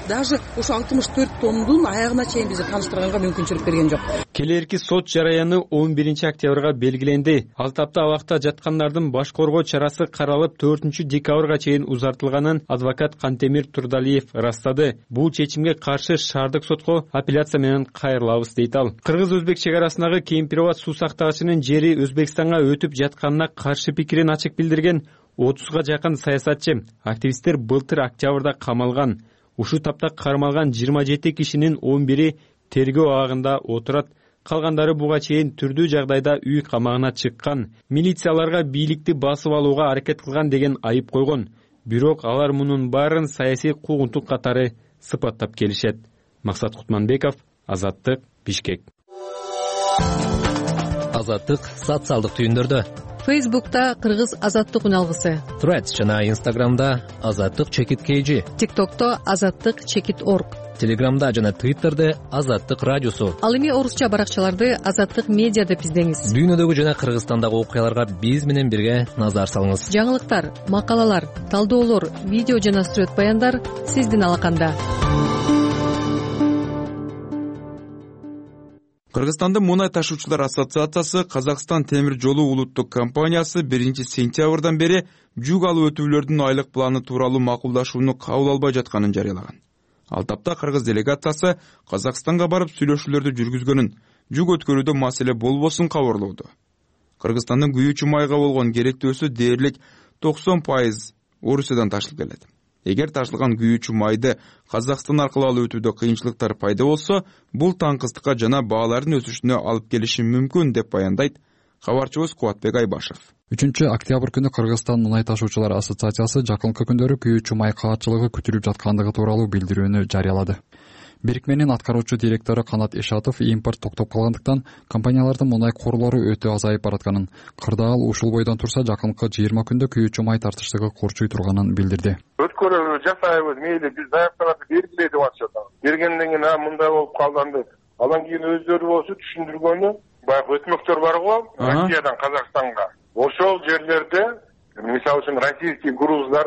даже ошо алтымыш төрт томдун аягына чейин бизди тааныштырганга мүмкүнчүлүк берген жок. Келерки сот жараяны он биринчи октябрга белгиленди. Ал тапта абакта жаткандардын баш коргоо чарасы каралып төртүнчү декабрга чейин узартылганын адвокат Кантемир Турдалиев ырастады. Бул чечимге каршы шаардык сотко апелляция менен кайрылабыз дейт ал. Кыргыз-өзбек чек арасындагы Кемпирова суу сактагычынын жери Өзбекстанга өтүп жатканына каршы пикирин ачык билдирген отузга жакын саясатчы, активисттер былтыр октябрда камалган. Ушул тапта кармалган жыйырма жети кишинин он бири тергөө абагында отурат. Калгандары буга чейин түрдүү жагдайда үй камагына чыккан. Милицияларга бийликти басып алууга аракет кылган деген айып койгон. Бирок алар мунун баарын саясий куугунтук катары сыпаттап келишет. Максат Кутманбеков, Азаттык, Бишкек. Азаттык социалдык түйүндөрдө. Фейсбукта Кыргыз Азаттык үналгысы, Threads жана Инстаграмда Азаттык чекит kg, ТикТокто Азаттык чекит орг, Телеграмда жана Твиттерде Азаттык радиосу. Ал эми орусча баракчаларды Азаттык медиа деп издеңиз. Дүйнөдөгү жана Кыргызстандагы окуяларга биз менен бирге назар салыңыз. Жаңылыктар, макалалар, талдоолор, видео жана сүрөт баяндар сиздин алаканда. Кыргызстандын мунай ташуучулар ассоциациясы Казакстан темир жолу улуттук компаниясы биринчи сентябрдан бери жүк алуу өтүүлөрдүн айлык планы тууралуу макулдашууну кабыл албай жатканын жарыялаган. Ал тапта Кыргыз делегациясы Казакстанга барып сүйлөшүүлөрдү жүргүзгөнүн, жүк өткөрүүдө маселе болбосун кабарлоодо. Кыргызстандын күйүүчү майга болгон керектөөсү дээрлик токсон пайыз Орусиядан ташылып келет. Эгер ташылган күйүүчү майды Казакстан аркылуу алып өтүүдө кыйынчылыктар пайда болсо, бул таңкыстыкка жана баалардын өсүшүнө алып келиши мүмкүн деп баяндайт кабарчыбыз Кубатбек Айбашев. үчүнчү октябрь күнү Кыргызстан мунай ташуучулар ассоциациясы жакынкы күндөрү күйүүчү май каатчылыгы күтүлүп жаткандыгы тууралуу билдирүүнү жарыялады. Бирикменин аткаруучу директору Канат Ишатов импорт токтоп калгандыктан компаниялардын мунай корлору өтө азайып баратканын, кырдаал ушул бойдон турса жакынкы жыйырма күндө күйүүчү май тартыштыгы курчуй турганын билдирди. Өткөрүүнү жасайбыз, мейли биз заяктарды бергиле деп атышат. Бергенден кийин а мындай болуп калды. Андан кийин өздөрү болсо түшүндүргөнү, баягы өтмөктөр бар го, Россиядан Казакстанга. Ошол жерлерде, мисалы үчүн российский груздар,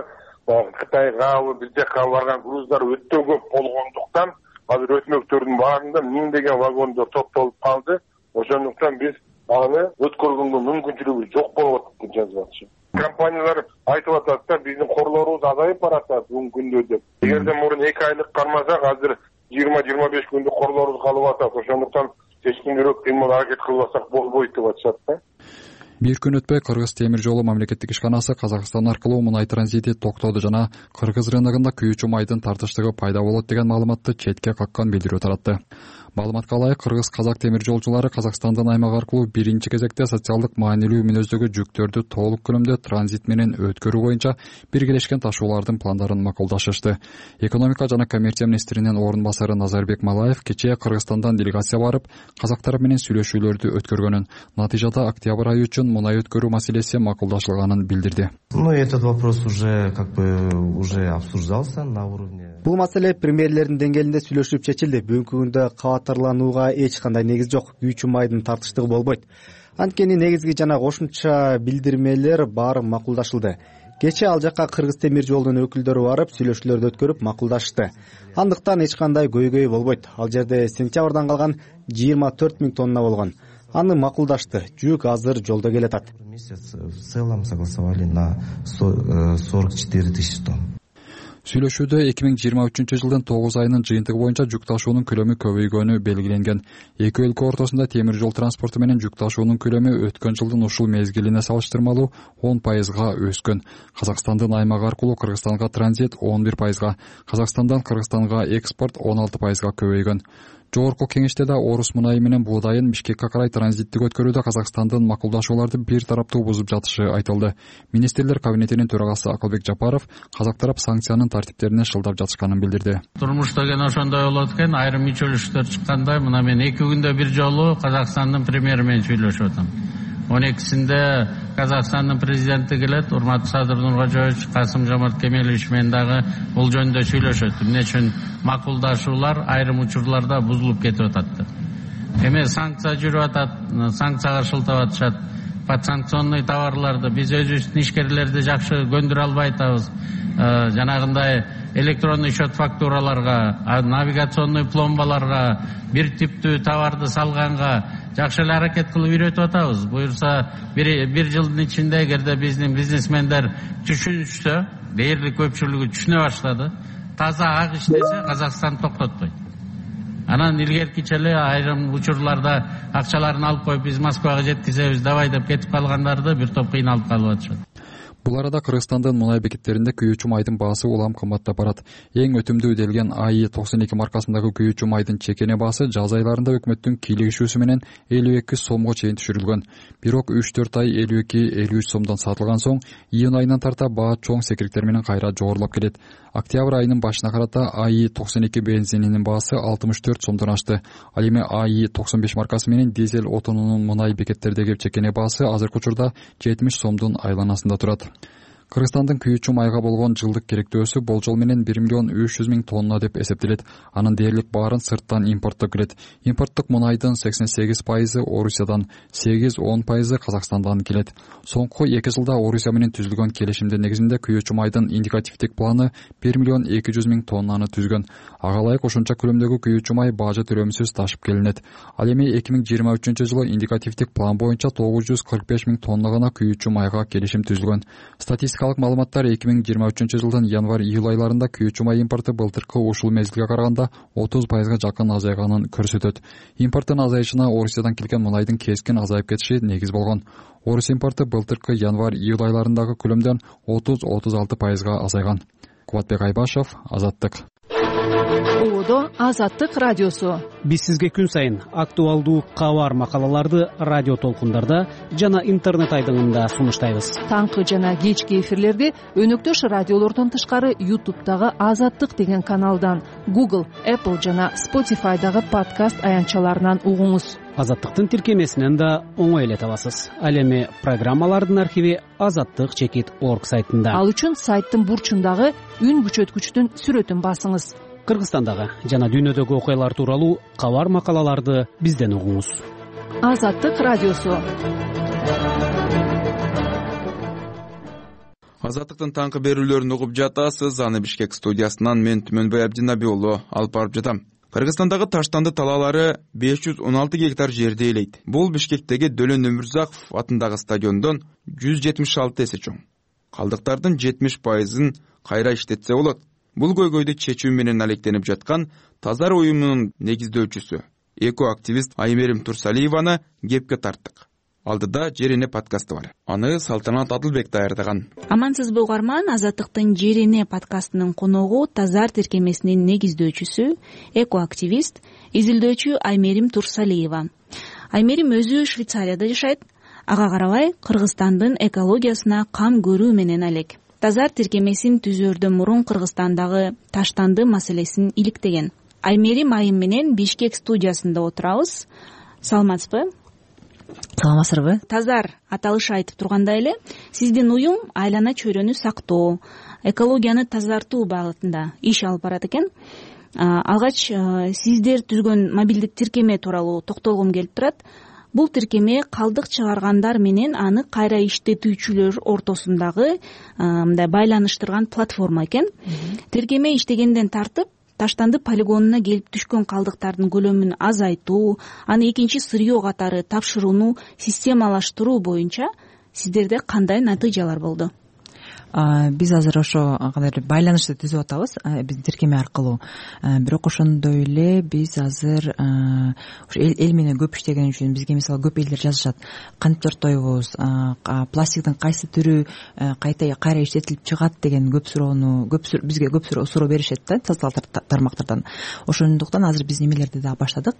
Кытайга, биздеки барган груздар өтө көп болгондуктан азыр өтмөктөрдүн баарында миңдеген вагондор топтолуп калды. Ошондуктан биз аны өткөргөнгө мүмкүнчүлүгү жок болуп атат деп жазып атышат. Компаниялар айтып атат да биздин корлорубуз азайып баратат бүгүнкү күндө деп. Эгерде мурун эки айлык кармасак, азыр жыйырма жыйырма беш күндө корлорубуз калып атат. Ошондуктан кечкинирээк кыймыл аракет кылбасак болбойт деп атышат да. Бир күн өтпөй Кыргыз темир жолу мамлекеттик ишканасы Казакстан аркылуу мунай транзити токтоду жана Кыргыз рыногунда күйүүчү майдын тартыштыгы пайда болот деген маалыматты четке каккан билдирүү таратты. Маалыматка ылайык Кыргыз казак темир жолчулары Казакстандын аймак аркылуу биринчи кезекте социалдык маанилүү мүнөздөгү жүктөрдү толук көлөмдө транзит менен өткөрүү боюнча биргелешкен ташуулардын пландарын макулдашышты. Экономика жана коммерция министринин орун басары Назарбек Малаев кечээ Кыргызстандан делегация барып, казактар менен сүйлөшүүлөрдү өткөргөнүн, натыйжада октябрь айы үчүн мунай өткөрүү маселеси макулдашылганын билдирди. Ну, этот вопрос уже как бы уже обсуждался на уровне. Бул маселе премьерлердин деңгээлинде сүйлөшүп чечилди. Бүгүнкү күндө кабаттарланууга эч кандай негиз жок. Күйүүчү майдын тартыштыгы болбойт. Анткени негизги жана кошумча билдирмелер баары макулдашылды. Кечээ ал жакка Кыргыз темир жолунун өкүлдөрү барып, сүйлөшүүлөрдү өткөрүп макулдашты. Андыктан эч кандай көйгөй болбойт. Ал жерде сентябрдан калган жыйырма төрт миң тонна болгон. Аны макулдашты. Жүк азыр жолдо келатат. В целом согласовали на сорок четыре тысячи тонн. Сүйлөшүүдө эки миң жыйырма үчүнчү жылдын тогуз айынын жыйынтыгы боюнча жүк ташуунун көлөмү көбөйгөнү белгиленген. Эки өлкө ортосунда темир жол транспорту менен жүк ташуунун көлөмү өткөн жылдын ушул мезгилине салыштырмалуу он пайызга өскөн. Казакстандын аймагы аркылуу Кыргызстанга транзит он бир пайызга, Казакстандан Кыргызстанга экспорт он алты пайызга көбөйгөн. Жогорку кеңеште да орус мунайы менен буудайын Бишкекке карай транзиттик өткөрүүдө Казакстандын макулдашууларды бир тараптуу бузуп жатышы айтылды. Министрлер кабинетинин төрагасы Акылбек Жапаров казак тарап санкциянын тартиптерине шылдап жатышканын билдирди. Турмушта кene ошондой болот экен, айрым ичөлүштөр чыкканда мына мен эки күндө бир жолу Казакстандын премьери менен сүйлөшүп атам. он экисинде Казакстандын президенти келет, урматтуу Садыр Нуркожоевич, Касым Жомарт Кемелович менен дагы бул жөнүндө сүйлөшөт. Эмне үчүн макулдашуулар айрым учурларда бузулуп кетип атат деп. Эми санкция жүрүп атат, санкцияга шылтап атышат. Подсанкционный товарларды биз өзүбүздүн ишкерлерди жакшы көндүрө албай атабыз. жанагындай электронный счет фактураларга, навигационный пломбаларга, бир типтүү товарды салганга жакшы эле аракет кылып үйрөтүп атабыз. Буюрса бир жылдын ичинде эгерде биздин бизнесмендер түшүнүшсө, дээрлик көпчүлүгү түшүнө баштады, таза ак иштесе Казакстан токтотпойт. Анан илгеркиче эле айрым учурларда акчаларын алып коюп биз Москвага жеткизебиз давай деп кетип калгандарды бир топ кыйналып калып атышат. Бул арада Кыргызстандын мунай бекеттеринде күйүүчү майдын баасы улам кымбаттап барат. Эң өтүмдүү делген А И токсон эки маркасындагы күйүүчү майдын чекене баасы жаз айларында өкмөттүн кийлигишүүсү менен элүү эки сомго чейин түшүрүлгөн. Бирок үч төрт ай элүү эки элүү үч сомдон сатылган соң июнь айынан тарта баа чоң секириктер менен кайра жогорулап келет. Октябрь айынын башына карата А И токсон эки бензининин баасы алтымыш төрт сомдон ашты. Ал эми А И токсон беш маркасы менен дизель отунунун мунай бекеттердеги чекене баасы азыркы учурда жетимиш сомдун айланасында турат. Кыргызстандын күйүүчү майга болгон жылдык керектөөсү болжол менен бир миллион үч жүз миң тонна деп эсептелет. Анын дээрлик баарын сырттан импорттоо келет. Импорттук мунайдын сексен сегиз пайызы Орусиядан, сегиз он пайызы Казакстандан келет. Соңку эки жылда Орусия менен түзүлгөн келишимдин негизинде күйүүчү майдын индикативдик планы бир миллион эки жүз миң тоннаны түзгөн. Ага ылайык ошонча көлөмдөгү күйүүчү май бажы төлөмсүз ташып келинет. Ал эми эки миң жыйырма үчүнчү жылы индикативдик план боюнча тогуз жүз кырк беш миң тонна гана күйүүчү майга келишим түзүлгөн. Статистикалык маалыматтар эки миң жыйырма үчүнчү жылдын январь-июль айларында күйүүчү май импорту былтыркы ушул мезгилге караганда отуз пайызга жакын азайганын көрсөтөт. Импорттун азайышына Орусиядан келген мунайдын кескин азайып кетиши негиз болгон. Орус импорту былтыркы январь-июль айларындагы көлөмдөн отуз отуз алты пайызга азайган. Кубатбек Айбашев, Азаттык. Оодо Азаттык радиосу. Биз сизге күн сайын актуалдуу кабар макалаларды радио толкундарда жана интернет айдыңында сунуштайбыз. Таңкы жана кечки эфирлерди өнөктөш радиолордон тышкары ютубтагы Азаттык деген каналдан, Google, Apple жана Spotify'дагы подкаст аянтчаларынан угуңуз. Азаттыктын тиркемесинен да оңой эле табасыз. Ал эми программалардын архиви азаттык чекит орг сайтында. Ал үчүн сайттын бурчундагы үн күчөткүчтүн сүрөтүн басыңыз. Кыргызстандагы жана дүйнөдөгү окуялар тууралуу кабар макалаларды бизден угуңуз. Азаттык радиосу. Азаттыктын таңкы берүүлөрүн угуп жатасыз. Аны Бишкек студиясынан мен Түмөнбай Абдинаби уулу алып барып жатам. Кыргызстандагы таштанды талаалары беш жүз он алты гектар жерди ээлейт. Бул Бишкектеги Дөлөн Өмүрзаков атындагы стадиондон жүз жетимиш алты эсе чоң. Калдыктардын жетимиш пайызын кайра иштетсе болот. Бул көйгөйдү чечүү менен алектенип жаткан Тазар уюмунун негиздөөчүсү, эко-активист Аймерим Турсалиеваны кепке тарттык. Алдыда Жерине подкасты бар. Аны Салтанат Адылбек даярдаган. Амансызбы угарман, Азаттыктын Жерине подкастынын коногу Тазар тиркемесинин негиздөөчүсү, эко-активист, изилдөөчү Аймерим Турсалиева. Аймерим өзү Швейцарияда жашайт. Ага карабай Кыргызстандын экологиясына кам көрүү менен алек. Тазар тиркемесин түзөрдөн мурун Кыргызстандагы таштанды маселесин иликтеген. Аймерим айым менен Бишкек студиясында отурабыз. Саламатсызбы? Саламатсызбы? Тазар аталышы айтып тургандай эле, сиздин уюм айлана чөйрөнү сактоо, экологияны тазартуу багытында иш алып барат экен. Алгач сиздер түзгөн мобилдик тиркеме тууралуу токтолгум келип турат. Бул тиркеме калдык чыгаргандар менен аны кайра иштетүүчүлөр ортосундагы мындай байланыштырган платформа экен. Тиркеме иштегенден тартып таштанды полигонуна келип түшкөн калдыктардын көлөмүн азайтуу, аны экинчи сырьё катары тапшырууну системалаштыруу боюнча сиздерде кандай натыйжалар болду? Биз азыр ошо кандайдыр байланышты түзүп атабыз биздин тиркеме аркылуу. Бирок ошондой эле биз азыр ушу эл менен көп иштеген үчүн бизге мисалы көп элдер жазышат. Кантип тартойбуз, пластиктин кайсы түрү кайта кайра иштетилип чыгат деген көп суроону көп бизге көп суроо беришет да социалдык тармактардан. Ошондуктан азыр биз немелерди да баштадык.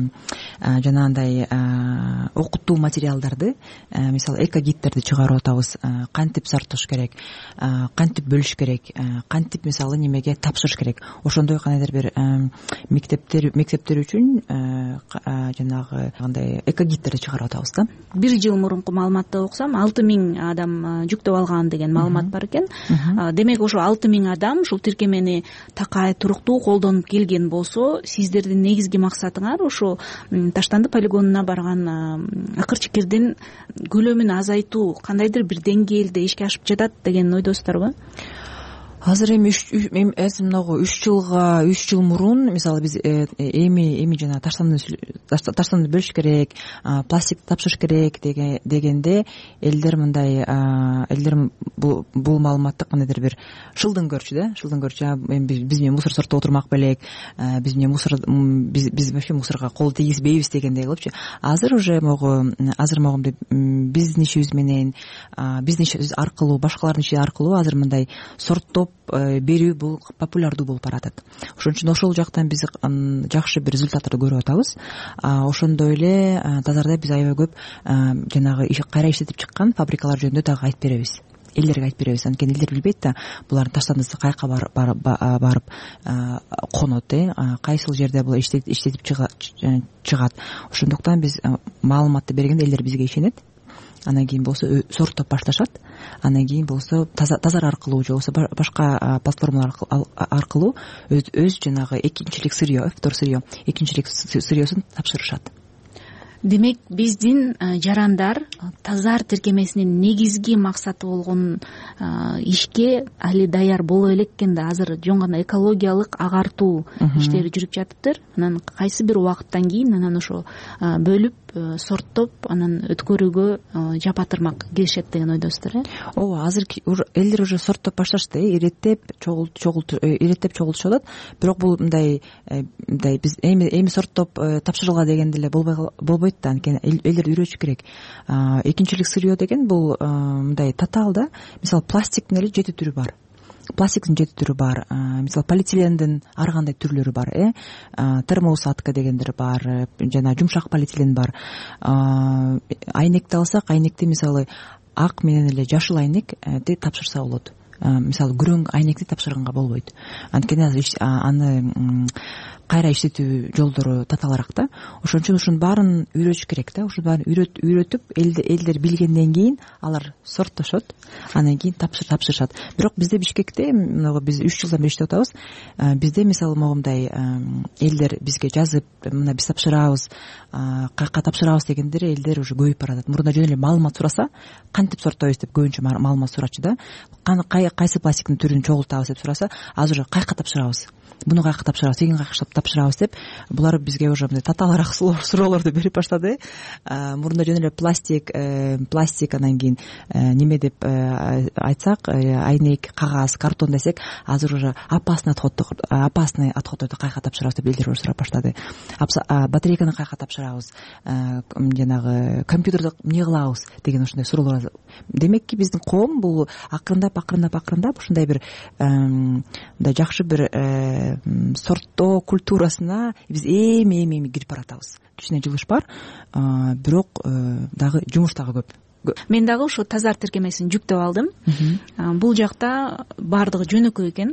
Жанагындай окутуу материалдарды, мисалы экогидтерди чыгарып атабыз. Кантип сарптош керек, кантип бөлүш керек, кантип мисалы немеге тапшырыш керек. Ошондой кандайдыр бир мектептер мектептер үчүн жанагы кандай экогидтерди чыгарып атабыз да. Бир жыл мурунку маалыматты окусам, алты миң адам жүктөп алган деген маалымат бар экен. Демек ошо алты миң адам ушул тиркемени такай туруктуу колдонуп келген болсо, сиздердин негизги максатыңар ошо таштанды полигонуна барган акыр-чекирдин көлөмүн азайтуу, кандайдыр бир деңгээлде ишке ашып жатат деген ойдосуздарбы? азыр эми мынагу үч жылга үч жыл мурун мисалы биз эми эми жана таштанды таштанды бөлүш керек, пластик тапшырыш керек дегенде элдер мындай элдер бул маалыматты кандайдыр бир шылдың көрчү да шылдың көрчү биз менен мусор сорто отурмак белек, биз менен мусор биз вообще мусорго кол тийгизбейбиз дегендей кылыпчы. Азыр уже могу азыр могу биздин ишибиз менен биздин ишибиз аркылуу башкалардын иши аркылуу азыр мындай сорттоп берүү бул популярдуу болуп баратат. Ошон үчүн ошол жактан биз жакшы бир результаттарды көрүп атабыз. Ошондой эле Тазарда биз аябай көп жанагы кайра иштетип чыккан фабрикалар жөнүндө дагы айтып беребиз. Элдерге айтып беребиз. Анткени элдер билбейт да булардын таштандысы каяка барып конот, э кайсыл жерде бул иштетип чыгат. Ошондуктан биз маалыматты бергенде элдер бизге ишенет. Анан кийин болсо сорттоп башташат. Анан кийин болсо Тазар аркылуу же болбосо башка платформалар аркылуу өз жанагы экинчилик сырье, втор сырье, экинчилик сырьесун тапшырышат. Демек биздин жарандар Тазар тиркемесинин негизги максаты болгон ишке али даяр боло элек экен да. Азыр жөн гана экологиялык агартуу иштери жүрүп жатыптыр. Анан кайсы бир убакыттан кийин анан ошо бөлүп сорттоп анан өткөрүүгө жапатырмак келишет деген ойдосуздар, э? Ооба, азыр элдер уже сорттоп башташты, иреттеп чогултуп иреттеп чогултушуп атат. Бирок бул мындай мындай биз эми эми сорттоп тапшырылга дегенде эле болбойт да. Анткени элдерди үйрөтүш керек. Экинчилик сырье деген бул мындай татаал да. Мисалы пластиктин эле жети түрү бар. Пластиктин жети түрү бар. Мисалы полиэтилендин ар кандай түрлөрү бар, э термоусадка дегендер бар, жана жумшак полиэтилен бар. Айнекти алсак, айнекти мисалы ак менен эле жашыл айнекти тапшырса болот. Мисалы күрөң айнекти тапшырганга болбойт. Анткени аны кайра иштетүү жолдору татаалыраак да. Ошон үчүн ушунун баарын үйрөтүш керек да. Ушунун баарын үйрөтүп элдер билгенден кийин алар сорттошот, анан кийин тапшырышат. Бирок бизде Бишкекте мына биз үч жылдан бери иштеп атабыз. Бизде мисалы могундай элдер бизге жазып, мына биз тапшырабыз, каяка тапшырабыз дегендер элдер уже көбөйүп баратат. Мурда жөн эле маалымат сураса, кантип сорттойбуз деп көбүнчө маалымат сурачу да. Кайсы пластиктин түрүн чогултабыз деп сураса, азыр уже каяка тапшырабыз, буну каяка тапшырабыз, тигин каяка тапшырабыз деп булар бизге уже мындай татаалыраак суроолорду берип баштады. Мурда жөн эле пластик, пластик анан кийин неме деп айтсак, айнек, кагаз, картон десек, азыр уже опасный отходду опасный отходдорду каяка тапшырабыз деп элдер сурап баштады. Батарейканы каяка тапшырабыз, жанагы компьютерди эмне кылабыз деген ошондой суроолор. Демекки биздин коом бул акырындап акырындап акырындап ушундай бир мындай жакшы бир сорттоо культурасына биз эми эми эми кирип баратабыз. Кичине жылыш бар, бирок дагы жумуш дагы көп. Мен дагы ошо Тазар тиркемесин жүктөп алдым. Бул жакта баардыгы жөнөкөй экен,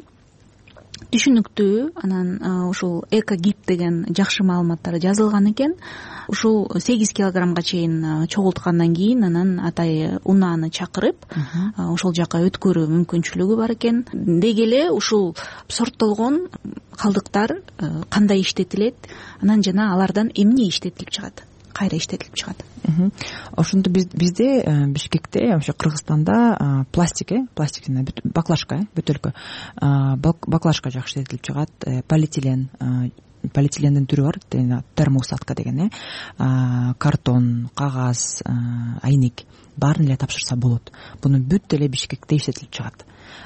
түшүнүктүү, анан ушул эко-гид деген жакшы маалыматтар жазылган экен. Ушул сегиз килограммга чейин чогулткандан кийин анан атай унааны чакырып ошол жака өткөрүү мүмкүнчүлүгү бар экен. Деги эле ушул сорттолгон калдыктар кандай иштетилет, анан жана алардан эмне иштетилип чыгат, кайра иштетилип чыгат. Ошондо бизде Бишкекте, вообще Кыргызстанда пластик, э пластиктин баклажка, бөтөлкө баклажка жакшы иштетилип чыгат. Полиэтилен, полиэтилендин түрү бар, термоусадка деген, э картон, кагаз, айнек баарын эле тапшырса болот. Буну бүт эле Бишкекте иштетилип чыгат.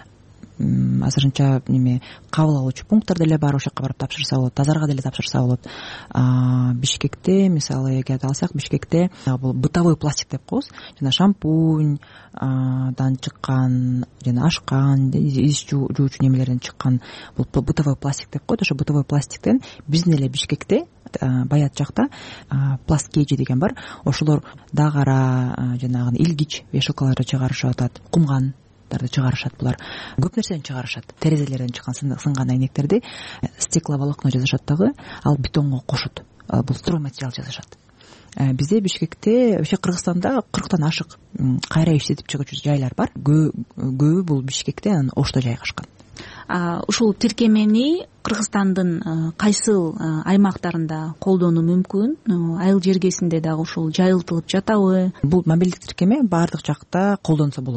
Азырынча неме кабыл алуучу пункттар деле бар, ошол жака барып тапшырса болот, Тазарга деле тапшырса болот. Бишкекте мисалы эгерде алсак, Бишкекте бул бытовой пластик деп коебуз, жана шампуньдан чыккан, жана ашкан, из жуучу немелерден чыккан бул бытовой пластик деп коет. Ошо бытовой пластиктен биздин эле Бишкекте Баят жакта пласткейжи деген бар. Ошолор дагара жанагы илгич вешалкаларды чыгарышып атат, кумган чыгарышат. Булар көп нерсени чыгарышат. Терезелерден чыккан сынган айнектерди стекловолокно жасашат дагы, ал бетонго кошот. Бул стройматериал жасашат. Бизде Бишкекте, вообще Кыргызстанда кырктан ашык кайра иштетип чыгуучу жайлар бар. Көбү бул Бишкекте, анан Ошто жайгашкан. Ушул тиркемени Кыргызстандын кайсыл аймактарында колдонуу мүмкүн? Айыл жергесинде дагы ушул жайылтылып жатабы? Бул мобилдик тиркеме баардык жакта колдонсо болот.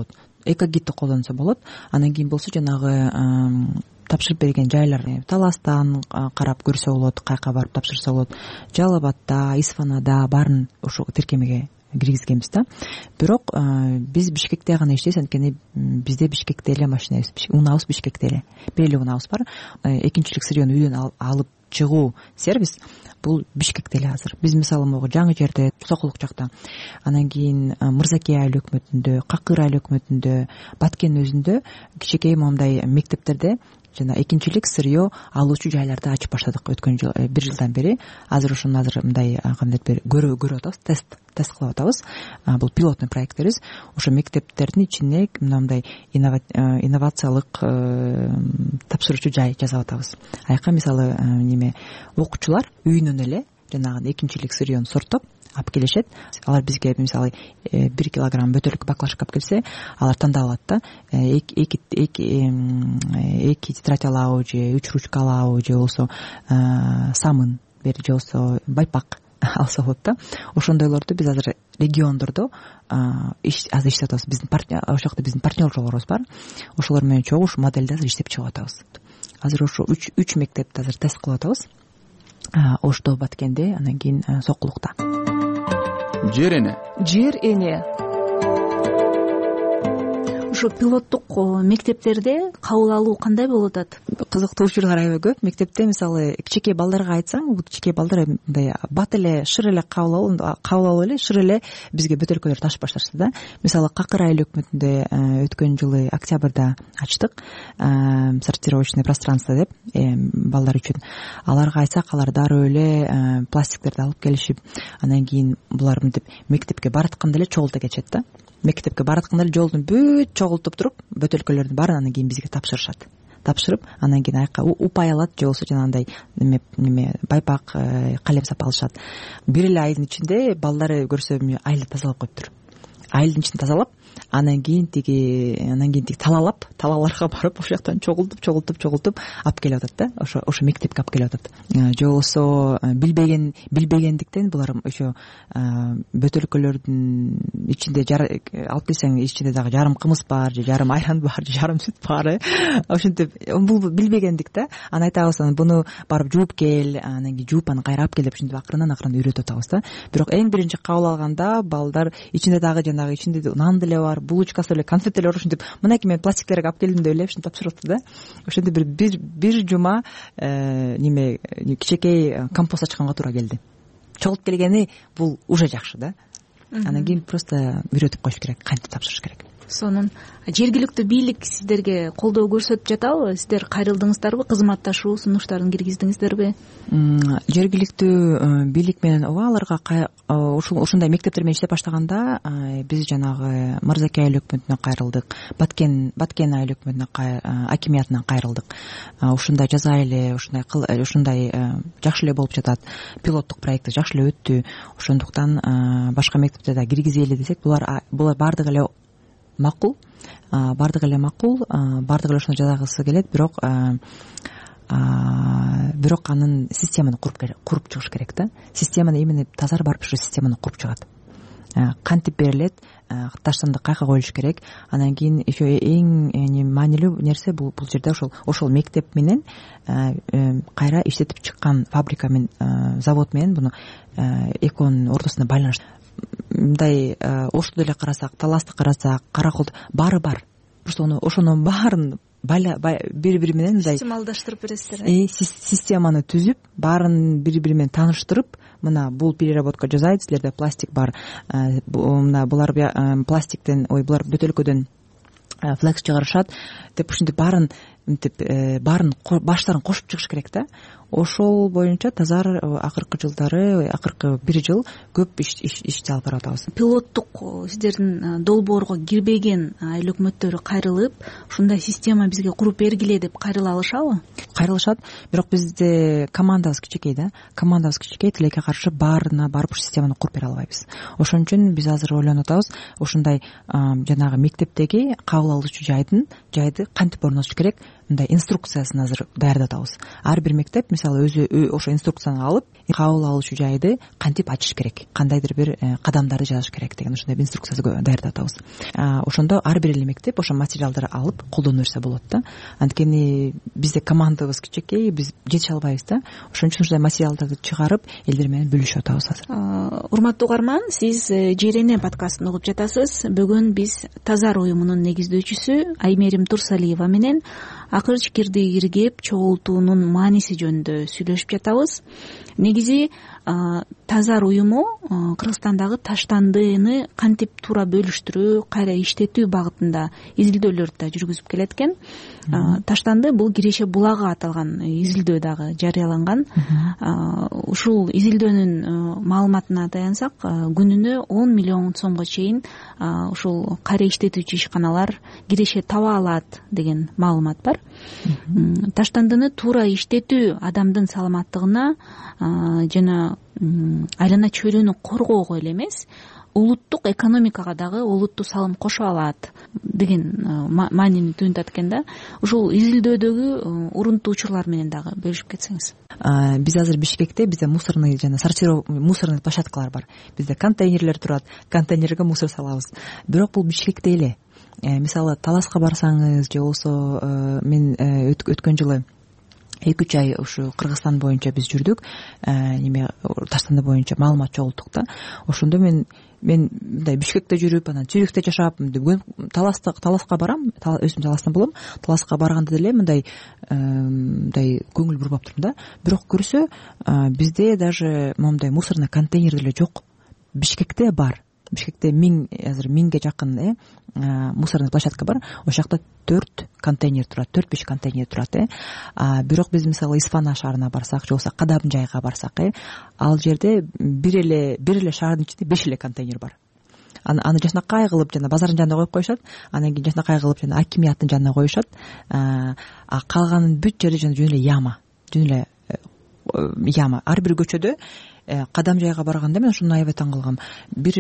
экогидти колдонсо болот. Анан кийин болсо жанагы тапшырып берген жайлар таластан карап көрсө болот, каяка барып тапшырса болот. Жалал Абадда, Исфанада баарын ошо тиркемеге киргизгенбиз да. Бирок биз Бишкекте гана иштейбиз, анткени бизде Бишкекте эле машина, унаабыз Бишкекте эле. Бир эле унаабыз бар. Экинчилик сырьёну үйдөн алып чыгуу сервис бул Бишкекте эле азыр. Биз мисалы могу жаңы жерде, Сокулук жакта, анан кийин Мырзакей айыл өкмөтүндө, Какыр айыл өкмөтүндө, Баткен өзүндө кичинекей моундай мектептерде жана экинчилик сырьё алуучу жайларды ачып баштадык өткөн жыл, бир жылдан бери. Азыр ошону азыр мындай кандай бир көрүп көрүп атабыз, тест тест кылып атабыз. Бул пилоттун проекттерибиз. Ошо мектептердин ичине мындай инновациялык тапшыруучу жай жасап атабыз. Аяка мисалы неме окуучулар үйүнөн эле жанагы экинчилик сырьёну сорттоп алып келишет. Алар бизге мисалы бир килограмм бөтөлкө баклажка алып келсе, алар тандап алат да. эки эки тетрадь алабы же үч ручка алабы же болсо самын бер же болсо байпак алса болот да. Ошондойлорду биз азыр региондордо азыр иштеп атабыз. Биздин ошол жакта биздин партнерлорубуз бар. Ошолор менен чогуу ушу моделди азыр иштеп чыгып атабыз. Азыр ошо үч мектепти азыр тест кылып атабыз. Ошто, Баткенде, анан кийин Сокулукта. Жер эне. Жер эне. Ошо пилоттук мектептерде кабыл алуу кандай болуп атат? Кызыктуу учурлар аябай көп. Мектепте мисалы кичинекей балдарга айтсаң, бул кичинекей балдар мындай бат эле, шыр эле кабыл алуу, кабыл алып эле шыр эле бизге бөтөлкөлөр ташып башташты да. Мисалы Какыр айыл өкмөтүндө өткөн жылы октябрда ачтык сортировочный пространство деп балдар үчүн. Аларга айтсак, алар дароо эле пластиктерди алып келишип, анан кийин булар мынтип мектепке баратканда эле чогулта кетишет да. Мектепке баратканда эле жолдун бүт чогултуп туруп, бөтөлкөлөрдүн баарын анан кийин бизге тапшырышат. Тапшырып, анан кийин аяка упай алат, же болсо жанагындай неме неме байпак, калем сап алышат. Бир эле айдын ичинде балдары көрсө айылды тазалап коюптур. Айылдын ичин тазалап, анан кийин тиги анан кийин тиги талалап, талаларга барып ошол жактан чогултуп, чогултуп, чогултуп алып келип атат да. Ошо ошо мектепке алып келип атат. Же болсо билбеген билбегендиктен булар ошо бөтөлкөлөрдүн ичинде алып келсең, ичинде дагы жарым кымыз бар, же жарым айран бар, же жарым сүт бар. Ошентип бул билбегендик да. Анан айтабыз, буну барып жууп кел, анан кийин жууп аны кайра алып кел деп ушинтип акырынан акырынан үйрөтүп атабыз да. Бирок эң биринчи кабыл алганда балдар ичинде дагы жанагы ичинде нан деле бар, булочкасы эле, конфет деле бар, ушинтип мынакей мен пластиктерге алып келдим деп эле ушинтип тапшырып атты да. Ошентип бир бир бир жума неме кичинекей компост ачканга туура келди. Чогултуп келгени бул уже жакшы да. Анан кийин просто үйрөтүп коюш керек, кантип тапшырыш керек. Сонун жергиликтүү бийлик сиздерге колдоо көрсөтүп жатабы? Сиздер кайрылдыңыздарбы, кызматташуу сунуштарын киргиздиңиздерби? Жергиликтүү бийлик менен ооба, аларга ушундай мектептер менен иштеп баштаганда биз жанагы Мырзакей айыл өкмөтүнө кайрылдык, Баткен Баткен айыл өкмөтүнө акимиятынан кайрылдык. Ушундай жазайлы, ушундай ушундай жакшы эле болуп жатат. Пилоттук проекти жакшы эле өттү. Ошондуктан башка мектепте да киргизели десек, булар булар бардыгы эле макул, бардыгы эле макул, бардыгы эле ошону жазагысы келет, бирок бирок анын системаны куруп куруп чыгыш керек да. Системаны именно тазар барып ушу системаны куруп чыгат. Кантип берилет, таштанды кайка коюлуш керек. Анан кийин еще эң маанилүү нерсе бул бул жерде ошол ошол мектеп менен кайра иштетип чыккан фабрика менен, завод менен буну экөөнүн ортосунда байланыш. Мындай Ошту деле карасак, Таласты карасак, Караколду баары бар. Просто ошонун баарын бири-бири менен мындай системалдаштырып бересиздер. Э, системаны түзүп, баарын бири-бири менен тааныштырып, мына бул переработка жасайт, силерде пластик бар. Мына булар пластиктен, ой, булар бөтөлкөдөн флекс чыгарышат деп ушинтип баарын мынтип баарын баштарын кошуп чыгыш керек да. Ошол боюнча Тазар акыркы жылдары, акыркы бир жыл көп ишти алып барып атабыз. Пилоттук сиздердин долбоорго кирбеген айыл өкмөттөрү кайрылып, ушундай система бизге куруп бергиле деп кайрыла алышабы? Кайрылышат, бирок бизде командабыз кичинекей да. Командабыз кичинекей, тилекке каршы баарына барып системаны куруп бере албайбыз. Ошон үчүн биз азыр ойлонуп атабыз, ушундай жанагы мектептеги кабыл алуучу жайдын жайды кантип орнотуш керек, мындай инструкциясын азыр даярдап атабыз. Ар бир мектеп мисалы өзү ошо инструкцияны алып кабыл алуучу жайды кантип ачыш керек, кандайдыр бир кадамдарды жазыш керек деген ушундай инструкцияны даярдап атабыз. Ошондо ар бир эле мектеп ошо материалдарды алып колдоно берсе болот да. Анткени бизде командабыз кичинекей, биз жетише албайбыз да. Ошон үчүн ушундай материалдарды чыгарып элдер менен бөлүшүп атабыз азыр. Урматтуу угарман, сиз Жерене подкастын угуп жатасыз. Бүгүн биз Тазар уюмунун негиздөөчүсү Аймерим Турсалиева менен акыр-чикирди иргеп чогултуунун мааниси жөнүндө сүйлөшүп жатабыз. Негизи Тазар уюму Кыргызстандагы таштандыны кантип туура бөлүштүрүү, кайра иштетүү багытында изилдөөлөрдү да жүргүзүп келет экен. Таштанды бул Киреше булагы аталган изилдөө дагы жарыяланган. Ушул изилдөөнүн маалыматына таянсак, күнүнө он миллион сомго чейин ушул кайра иштетүүчү ишканалар киреше таба алат деген маалымат бар. Таштандыны туура иштетүү адамдын саламаттыгына жана айлана чөйрөнү коргоого эле эмес, улуттук экономикага дагы олуттуу салым кошо алат деген маанини туюнтат экен да. Ушул изилдөөдөгү урунттуу учурлар менен дагы бөлүшүп кетсеңиз. Биз азыр Бишкекте бизде мусорный жана сортировка мусорный площадкалар бар. Бизде контейнерлер турат, контейнерге мусор салабыз. Бирок бул Бишкекте эле. Мисалы Таласка барсаңыз же болбосо мен өткөн жылы эки үч ай ушу Кыргызстан боюнча биз жүрдүк, неме таштанды боюнча маалымат чогулттук да. Ошондо мен мен мындай Бишкекте жүрүп, анан Цюрихте жашап, бүгүн Таласта Таласка барам, өзүм Таластан болом. Таласка барганда деле мындай мындай көңүл бурбап турдум да. Бирок көрсө бизде даже моундай мусорный контейнер деле жок. Бишкекте бар. Бишкекте миң азыр миңге жакын э мусорный площадка бар. Ошол жакта төрт контейнер турат, төрт беш контейнер турат э. Бирок биз мисалы Исфана шаарына барсак, же болбосо Кадам жайга барсак э, ал жерде бир эле бир эле шаардын ичинде беш эле контейнер бар. Аны жакнакай кылып жана базардын жанына коюп коюшат, анан кийин жакнакай кылып жана акимияттын жанына коюшат. А калганын бүт жери жөн эле яма, жөн эле яма. Ар бир көчөдө Кадам жайга барганда мен ушуну аябай таң калгам. Бир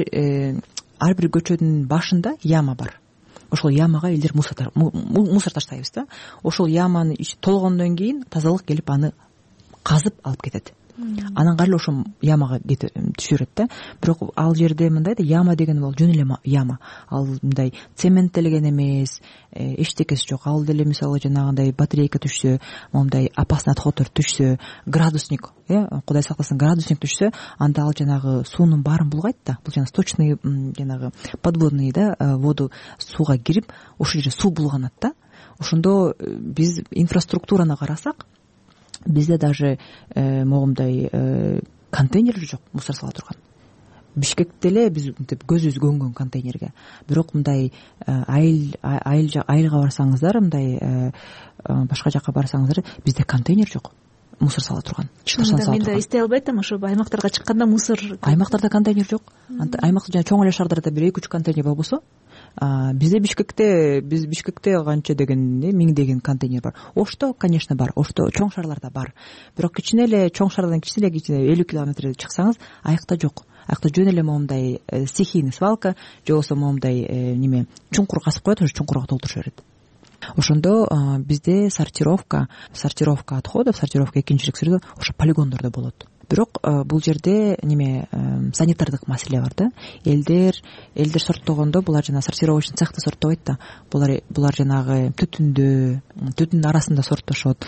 ар бир көчөнүн башында яма бар. Ошол ямага элдер мусор мусор таштайбыз да. Ошол яманы толгондон кийин тазалык келип аны казып алып кетет. Анан кайра ошол ямага түшүрөт да. Бирок ал жерде мындай да, яма деген бол жөн эле яма. Ал мындай цементтелген эмес, эчтекеси жок. Ал деле мисалы жанагындай батарейка түшсө, моундай опасный отходдор түшсө, градусник, э, Кудай сактасын, градусник түшсө, анда ал жанагы суунун баарын булгайт да. Бул жана сточный жанагы подводный да, воду сууга кирип, ошол жерде суу булганат да. Ошондо биз инфраструктураны карасак, бизде даже могундай контейнерлер жок, мусор сала турган. Бишкекте эле биз мынтип көзүбүз көнгөн контейнерге. Бирок мындай айыл айыл айылга барсаңыздар, мындай башка жакка барсаңыздар, бизде контейнер жок. Мусор сала турган. Мен да эстей албайт атам, ошо аймактарга чыкканда мусор. Аймактарда контейнер жок. Аймакта жана чоң эле шаардарда бир эки үч контейнер болбосо, бизде Бишкекте биз Бишкекте канча деген миңдеген контейнер бар. Ошто, конечно, бар. Ошто чоң шаарларда бар. Бирок кичине эле чоң шаардан кичине кичине элүү километр чыксаңыз, аякта жок. Аякта жөн эле моундай стихийный свалка, же болбосо моундай неме чуңкур казып коет, ошо чуңкурга толтуруп жиберет. Ошондо бизде сортировка, сортировка отходов, сортировка экинчилик сүрдө ошо полигондордо болот. Бирок бул жерде неме санитардык маселе бар да. Элдер элдер сорттогондо булар жана сортировочный цехте сорттобойт да. Булар булар жанагы түтүндө, түтүндүн арасында сорттошот.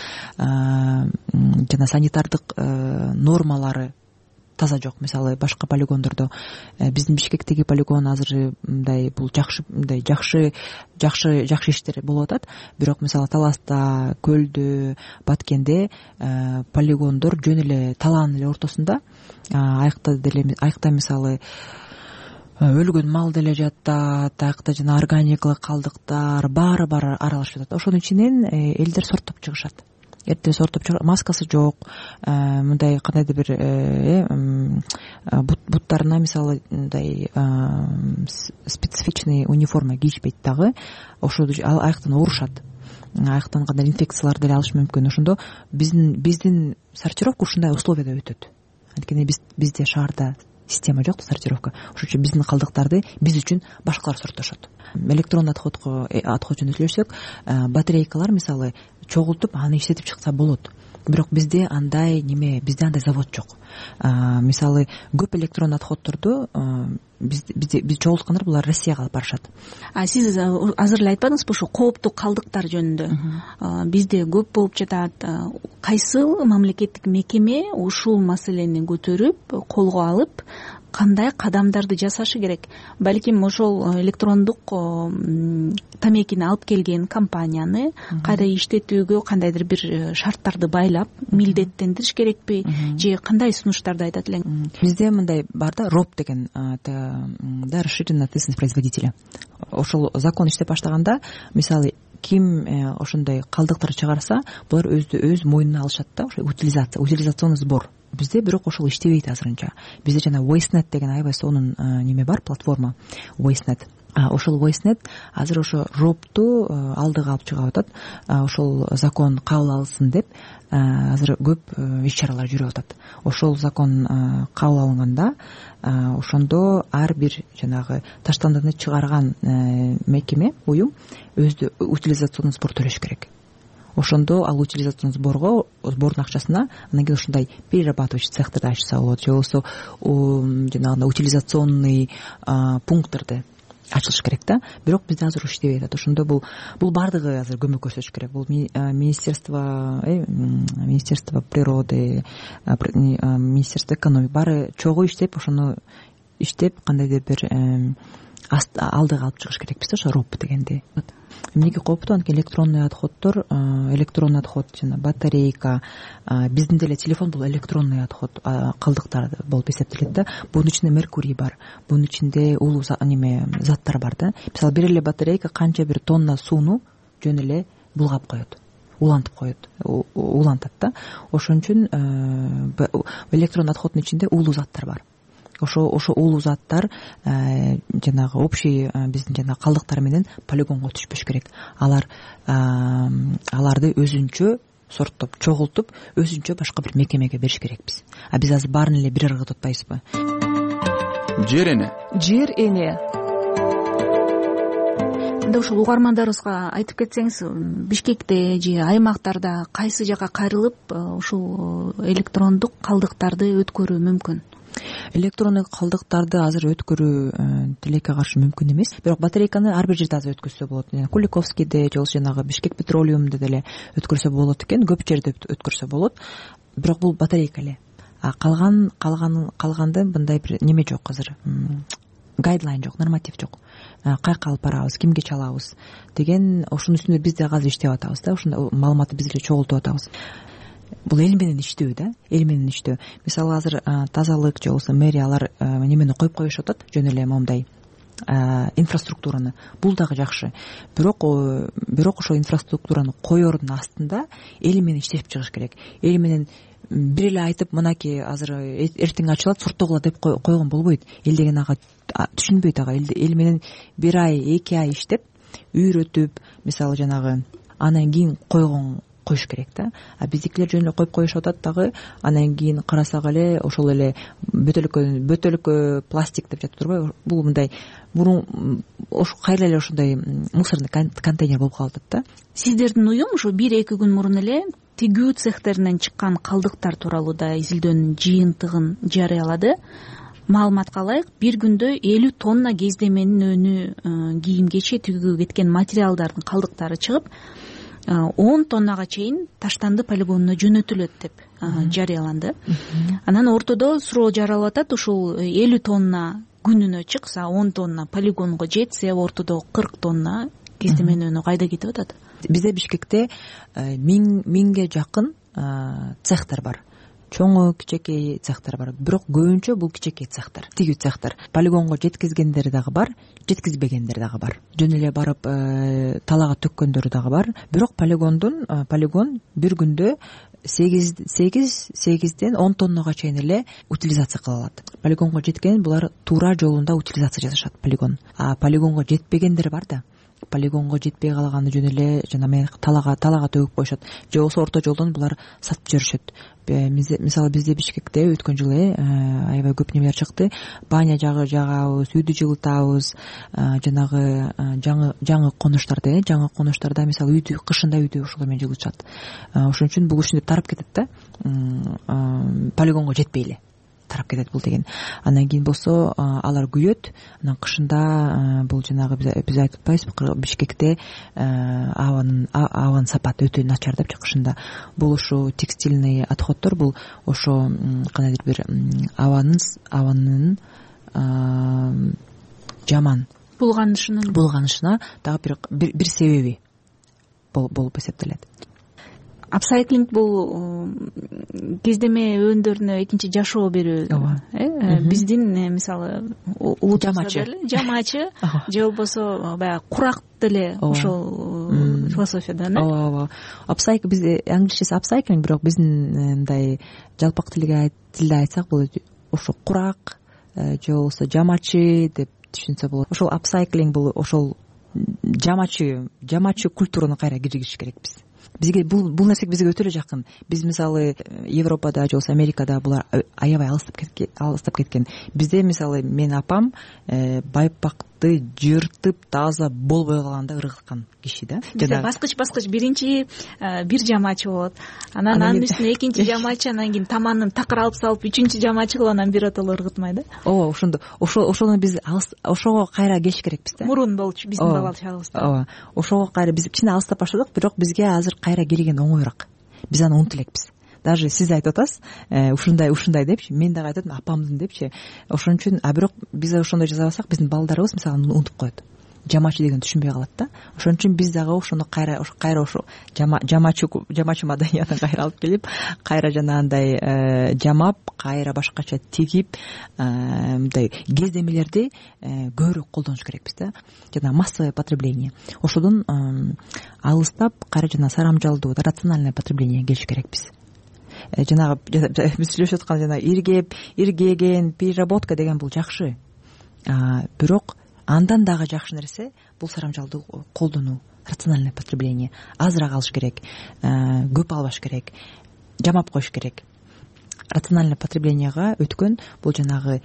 Жана санитардык нормалары таза жок. Мисалы башка полигондордо, биздин Бишкектеги полигон азыр мындай бул жакшы мындай жакшы жакшы жакшы иштер болуп атат. Бирок мисалы Таласта, Көлдө, Баткенде полигондор жөн эле талаанын эле ортосунда. Аякта деле аякта мисалы өлгөн мал деле жатат, аякта жана органикалык калдыктар баары баары аралашып жатат. Ошонун ичинен элдер сорттоп чыгышат. Эртең сорттоп чыгып, маскасы жок, мындай кандайдыр бир буттарына мисалы мындай специфичный униформа кийишпейт дагы. Ошол аяктан оорушат. Аяктан кандай инфекциялар деле алышы мүмкүн. Ошондо биздин биздин сортировка ушундай условияда өтөт. Анткени биз бизде шаарда система жок, сортировка. Ошон үчүн биздин калдыктарды биз үчүн башкалар сорттошот. Электронный отходко отход жөнүндө сүйлөшсөк, батарейкалар мисалы чогултуп аны иштетип чыкса болот. Бирок бизде андай неме, бизде андай завод жок. Мисалы көп электронный отходдорду биз биз чогулткандар булар Россияга алып барышат. А сиз азыр эле айтпадыңызбы ушу кооптуу калдыктар жөнүндө? Бизде көп болуп жатат. Кайсыл мамлекеттик мекеме ушул маселени көтөрүп, колго алып, кандай кадамдарды жасашы керек? Балким ошол электрондук тамекини алып келген компанияны кайра иштетүүгө кандайдыр бир шарттарды байлап милдеттендириш керекпи, же кандай сунуштарды айтат элең? Бизде мындай бар да, роп деген, да, расширенная ответственность производителя. Ошол закон иштеп баштаганда, мисалы ким ошондой калдыктар чыгарса, булар өзү өз мойнуна алышат да, ошо утилизация, утилизационный сбор. Бизде бирок ошол иштебейт азырынча. Бизде жана WasteNet деген аябай сонун неме бар, платформа WasteNet. Ошол WasteNet азыр ошо ропту алдыга алып чыгып атат. Ошол закон кабыл алынсын деп азыр көп иш чаралар жүрүп атат. Ошол закон кабыл алынганда, ошондо ар бир жанагы таштандыны чыгарган мекеме, уюм өзү утилизационный сбор төлөш керек. Ошондо ал утилизационный сборго, сбордун акчасына анан кийин ушундай перерабатывающий цехтерди ачса болот, же болбосо жанагындай утилизационный пункттарды ачылыш керек да. Бирок бизде азыр иштебей атат. Ошондо бул бул бардыгы азыр көмөк көрсөтүш керек. Бул министерство министерство природы, министерство экономики баары чогуу иштеп, ошону иштеп кандайдыр бир алдыга алып чыгыш керекпиз да, ошо роп дегенди. Эмнеге кооптуу? Анткени электронный отходдор, электронный отход жана батарейка, биздин деле телефон бул электронный отход калдыктар болуп эсептелет да. Бунун ичинде меркурий бар, бунун ичинде улуу неме заттар бар да. Мисалы бир эле батарейка канча бир тонна сууну жөн эле булгап коет, улантып коет, улантат да. Ошон үчүн электронный отходдун ичинде улуу заттар бар. Ошо ошо улуу заттар жанагы общий биздин жана калдыктар менен полигонго түшпөш керек. Алар аларды өзүнчө сорттоп, чогултуп, өзүнчө башка бир мекемеге бериш керекпиз. А биз азыр баарын эле бир ыргытып атпайбызбы? Жер эне. Жер эне. Мында ушул угармандарыбызга айтып кетсеңиз, Бишкекте же аймактарда кайсы жака кайрылып ушул электрондук калдыктарды өткөрүү мүмкүн? Электронный калдыктарды азыр өткөрүү тилекке каршы мүмкүн эмес. Бирок батарейканы ар бир жерде азыр өткөрсө болот. Куликовскийде же болбосо жанагы Бишкек Петролиумда деле өткөрсө болот экен, көп жерде өткөрсө болот. Бирок бул батарейка эле. А калган калган калганды мындай бир неме жок азыр. Гайдлайн жок, норматив жок. Кайка алып барабыз, кимге чалабыз деген ошонун үстүндө биз да азыр иштеп атабыз да. Ошондой маалыматты биз эле чогултуп атабыз. Бул эл менен иштөө да, эл менен иштөө. Мисалы азыр тазалык же болбосо мэрия алар немени коюп коюшуп атат, жөн эле момундай инфраструктураны. Бул дагы жакшы. Бирок бирок ошол инфраструктураны коердун астында эл менен иштешип чыгыш керек. Эл менен бир эле айтып, мынакей азыр эртең ачылат, суртогула деп койгон болбойт. Эл деген ага түшүнбөйт ага. Эл менен бир ай, эки ай иштеп, үйрөтүп, мисалы жанагы анан кийин койгон коюш керек да. А биздикилер жөн эле коюп коюшуп атат дагы, анан кийин карасак эле ошол эле бөтөлкө бөтөлкө пластик деп жатып турбайбы? Бул мындай мурун ошо кайра эле ошондой мусорный контейнер болуп калып атат да. Сиздердин уюм ушу бир эки күн мурун эле тигүү цехтеринен чыккан калдыктар тууралуу да изилдөөнүн жыйынтыгын жарыялады. Маалыматка ылайык, бир күндө элүү тонна кездеменин өнү, кийим-кече тигүүгө кеткен материалдардын калдыктары чыгып, он тоннага чейин таштанды полигонуна жөнөтүлөт деп жарыяланды. Анан ортодо суроо жаралып атат, ушул элүү тонна күнүнө чыкса, он тонна полигонго жетсе, ортодо кырк тонна кездеменин өнү кайда кетип атат? Бизде Бишкекте миңге жакын цехтер бар. Чоңу кичекей цехтер бар. Бирок көбүнчө бул кичекей цехтер, тигүү цехтер. Полигонго жеткизгендери дагы бар, жеткизбегендери дагы бар. Жөн эле барып талаага төккөндөрү дагы бар. Бирок полигондун полигон бир күндө сегиз сегизден он тоннага чейин эле утилизация кыла алат. Полигонго жеткен булар туура жолунда утилизация жасашат полигон. А полигонго жетпегендер бар да. полигонго жетпей калганы жөн эле жана мен талаага талаага төгүп коюшат же болбосо орто жолдон булар сатып жиберишет. Мисалы бизде Бишкекте өткөн жылы аябай көп немелер чыкты. Баня жагы жагабыз, үйдү жылытабыз, жанагы жаңы жаңы конуштарда, жаңы конуштарда мисалы үйдү кышында үйдү ошол менен жылытышат. Ошон үчүн бул ушинтип тарап кетет да. Полигонго жетпей эле тарап кетет бул деген. Андан кийин болсо алар күйөт. Анан кышында бул жанагы биз айтып атпайбызбы, Бишкекте абанын абанын сапаты өтө начар депчи кышында. Бул ошо текстильный отходдор, бул ошо кандайдыр бир абанын абанын жаман булганышынын булганышына дагы бир бир себеби болуп эсептелет. Апсайклинг бул кездеме өндөрүнө экинчи жашоо берүү. Э биздин мисалы жамачы жамачы же болбосо баягы курак деле ошол философиядан. Ооба, ооба. Апсайк биз англисчеси апсайклинг, бирок биздин мындай жалпак тилге тилде айтсак бул ошо курак же болбосо жамачы деп түшүнсө болот. Ошол апсайклинг бул ошол жамачы жамачы культураны кайра киргизиш керек биз. Бизге бул бул нерсе бизге өтө эле жакын. Биз мисалы Европада же болбосо Америкада булар аябай алыстап кеткен, алыстап кеткен. Бизде мисалы менин апам байпакты жыртып таза болбой калганда ыргыткан киши да. Бизде баскыч баскыч биринчи бир жамачы болот. Анан анын үстүнө экинчи жамачы, анан кийин таманын такыр алып салып үчүнчү жамачы кылып анан биротоло ыргытмай да. Ооба, ошондо ошо ошону биз ошого кайра келиш керекпиз да. Мурун болчу биздин балалык чагыбызда. Ооба. Ошого кайра биз кичине алыстап баштадык, бирок бизге азыр кайра келген оңоюраак. Биз аны унутуп элекпиз. Даже сиз айтып атасыз, ушундай ушундай депчи, мен дагы айтат апамдын депчи. Ошон үчүн а бирок биз ошондой жасабасак, биздин балдарыбыз мисалы унутуп коет. Жамачы деген түшүнбөй калат да. Ошон үчүн биз дагы ошону кайра кайра ошо жамачы жамачы маданиятын кайра алып келип, кайра жанагындай жамап, кайра башкача тигип, мындай кездемелерди көбүрөөк колдонуш керекпиз да. Жана массовое потребление. Ошодон алыстап кайра жана сарамжалдуу, рациональное потребление келиш керекпиз. Жанагы биз сүйлөшүп аткан жана иргеп, иргеген, переработка деген бул жакшы. Бирок андан дагы жакшы нерсе бул сарамжалдуу колдонуу, рациональное потребление. Азыраак алыш керек, көп албаш керек, жамап коюш керек. Рациональное потреблениега өткөн бул жанагы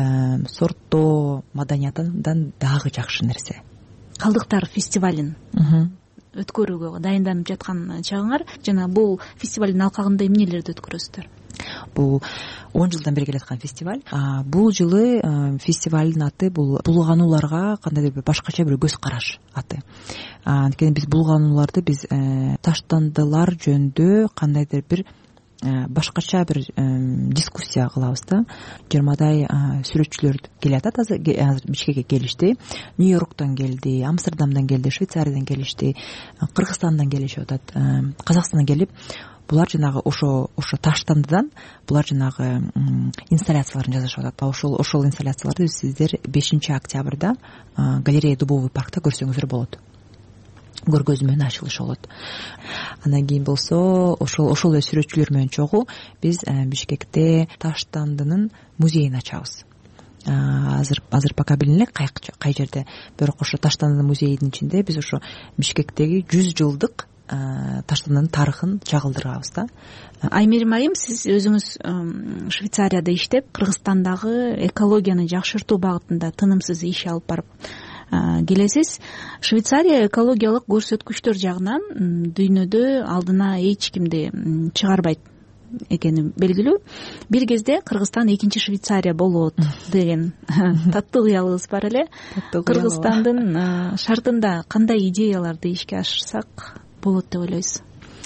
сорттоо маданиятынан дагы жакшы нерсе. Калдыктар фестивалин өткөрүүгө дайынданып жаткан чагыңар, жана бул фестивалдын алкагында эмнелерди өткөрөсүздөр? Бул он жылдан бери келаткан фестиваль. Бул жылы фестивалдын аты бул булганууларга кандайдыр бир башкача бир көз караш аты. Анткени биз булганууларды биз таштандылар жөнүндө кандайдыр бир башкача бир дискуссия кылабыз да. жыйырмадай сүрөтчүлөр келип атат, азыр Бишкекке келишти. Нью-Йорктон келди, Амстердамдан келди, Швейцариядан келишти, Кыргызстандан келишип атат, Казакстандан келип, булар жанагы ошо ошо таштандыдан булар жанагы инсталляцияларын жасашып атат. Ошол ошол инсталляцияларды сиздер бешинчи октябрда галерея Дубовый паркта көрсөңүздөр болот. Көргөзмө менен ачылышы болот. Андан кийин болсо ошол ошол эле сүрөтчүлөр менен чогуу биз Бишкекте таштандынын музейин ачабыз. Азыр азыр пока билине элек кай жерде, бирок ошо таштандынын музейинин ичинде биз ошо Бишкектеги жүз жылдык таштандынын тарыхын чагылдырабыз да. Аймерим айым, сиз өзүңүз Швейцарияда иштеп, Кыргызстандагы экологияны жакшыртуу багытында тынымсыз иш алып барып келесиз. Швейцария экологиялык көрсөткүчтөр жагынан дүйнөдө алдына эч кимди чыгарбайт экени белгилүү. Бир кезде Кыргызстан экинчи Швейцария болот деген таттуу кыялыбыз бар эле. Кыргызстандын шартында кандай идеяларды ишке ашырсак болот деп ойлойсуз?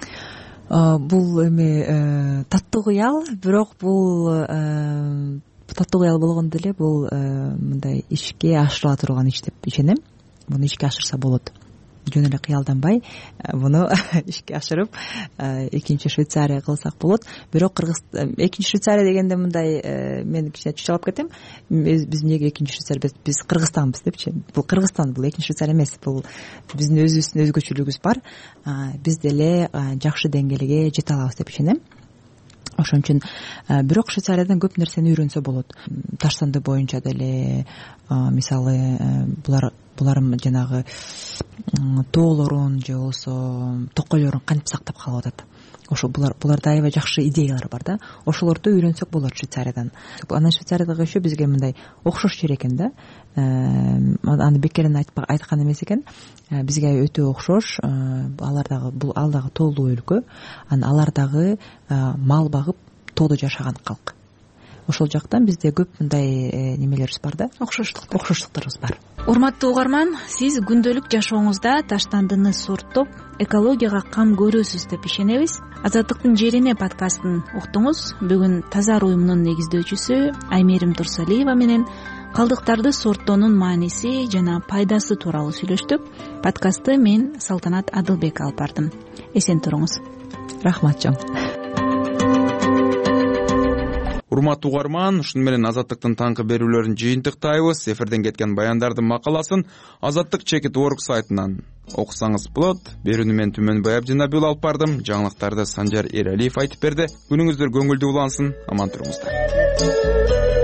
Бул эми таттуу кыял, бирок бул таттуу кыял болгондо эле бул мындай ишке ашырыла турган иш деп ишенем. Муну ишке ашырса болот. Жөн эле кыялданбай муну ишке ашырып экинчи Швейцария кылсак болот. Бирок Кыргызстан экинчи Швейцария дегенде мындай мен кичине чучалап кетем. Биз эмнеге экинчи Швейцария, биз Кыргызстанбыз депчи. Бул Кыргызстан, бул экинчи Швейцария эмес. Бул биздин өзүбүздүн өзгөчөлүгүбүз бар. Биз деле жакшы деңгээлге жете алабыз деп ишенем. ошон үчүн бирок Швейцариядан көп нерсени үйрөнсө болот. Таш санды боюнча деле мисалы булар булар жанагы тоолорун же болбосо токойлорун кантип сактап калып атат. Ошо булар буларда аябай жакшы идеялар бар да. Ошолорду үйрөнсөк болот Швейцариядан. Анан Швейцариядагы еще бизге мындай окшош жер экен да. Аны бекерден айткан эмес экен. Бизге өтө окшош. Алардагы бул алдагы тоолуу өлкө. Анан алардагы мал багып тоодо жашаган калк. Ошол жактан бизде көп мындай немелерибиз бар да. Окшоштуктар. Окшоштуктарыбыз бар. Урматтуу угарман, сиз күндөлүк жашооңузда таштандыны сорттоп, экологияга кам көрөсүз деп ишенебиз. Азаттыктын жерине подкастын уктуңуз. Бүгүн Тазар уюмунун негиздөөчүсү Аймерим Турсалиева менен калдыктарды сорттоонун мааниси жана пайдасы тууралуу сүйлөштүк. Подкастты мен Салтанат Адылбек алып бардым. Эсен туруңуз. Рахмат чоң. Урматтуу угарман, ушуну менен Азаттыктын таңкы берүүлөрүн жыйынтыктайбыз. Эфирден кеткен баяндардын макаласын Азаттык чекит точка орг сайтынан окусаңыз болот. Берүүнү мен Түмөнбай Абдинабил алып бардым. Жаңылыктарды Санжар Эралиев айтып берди. Күнүңүздөр көңүлдүү улансын. Аман туруңуздар.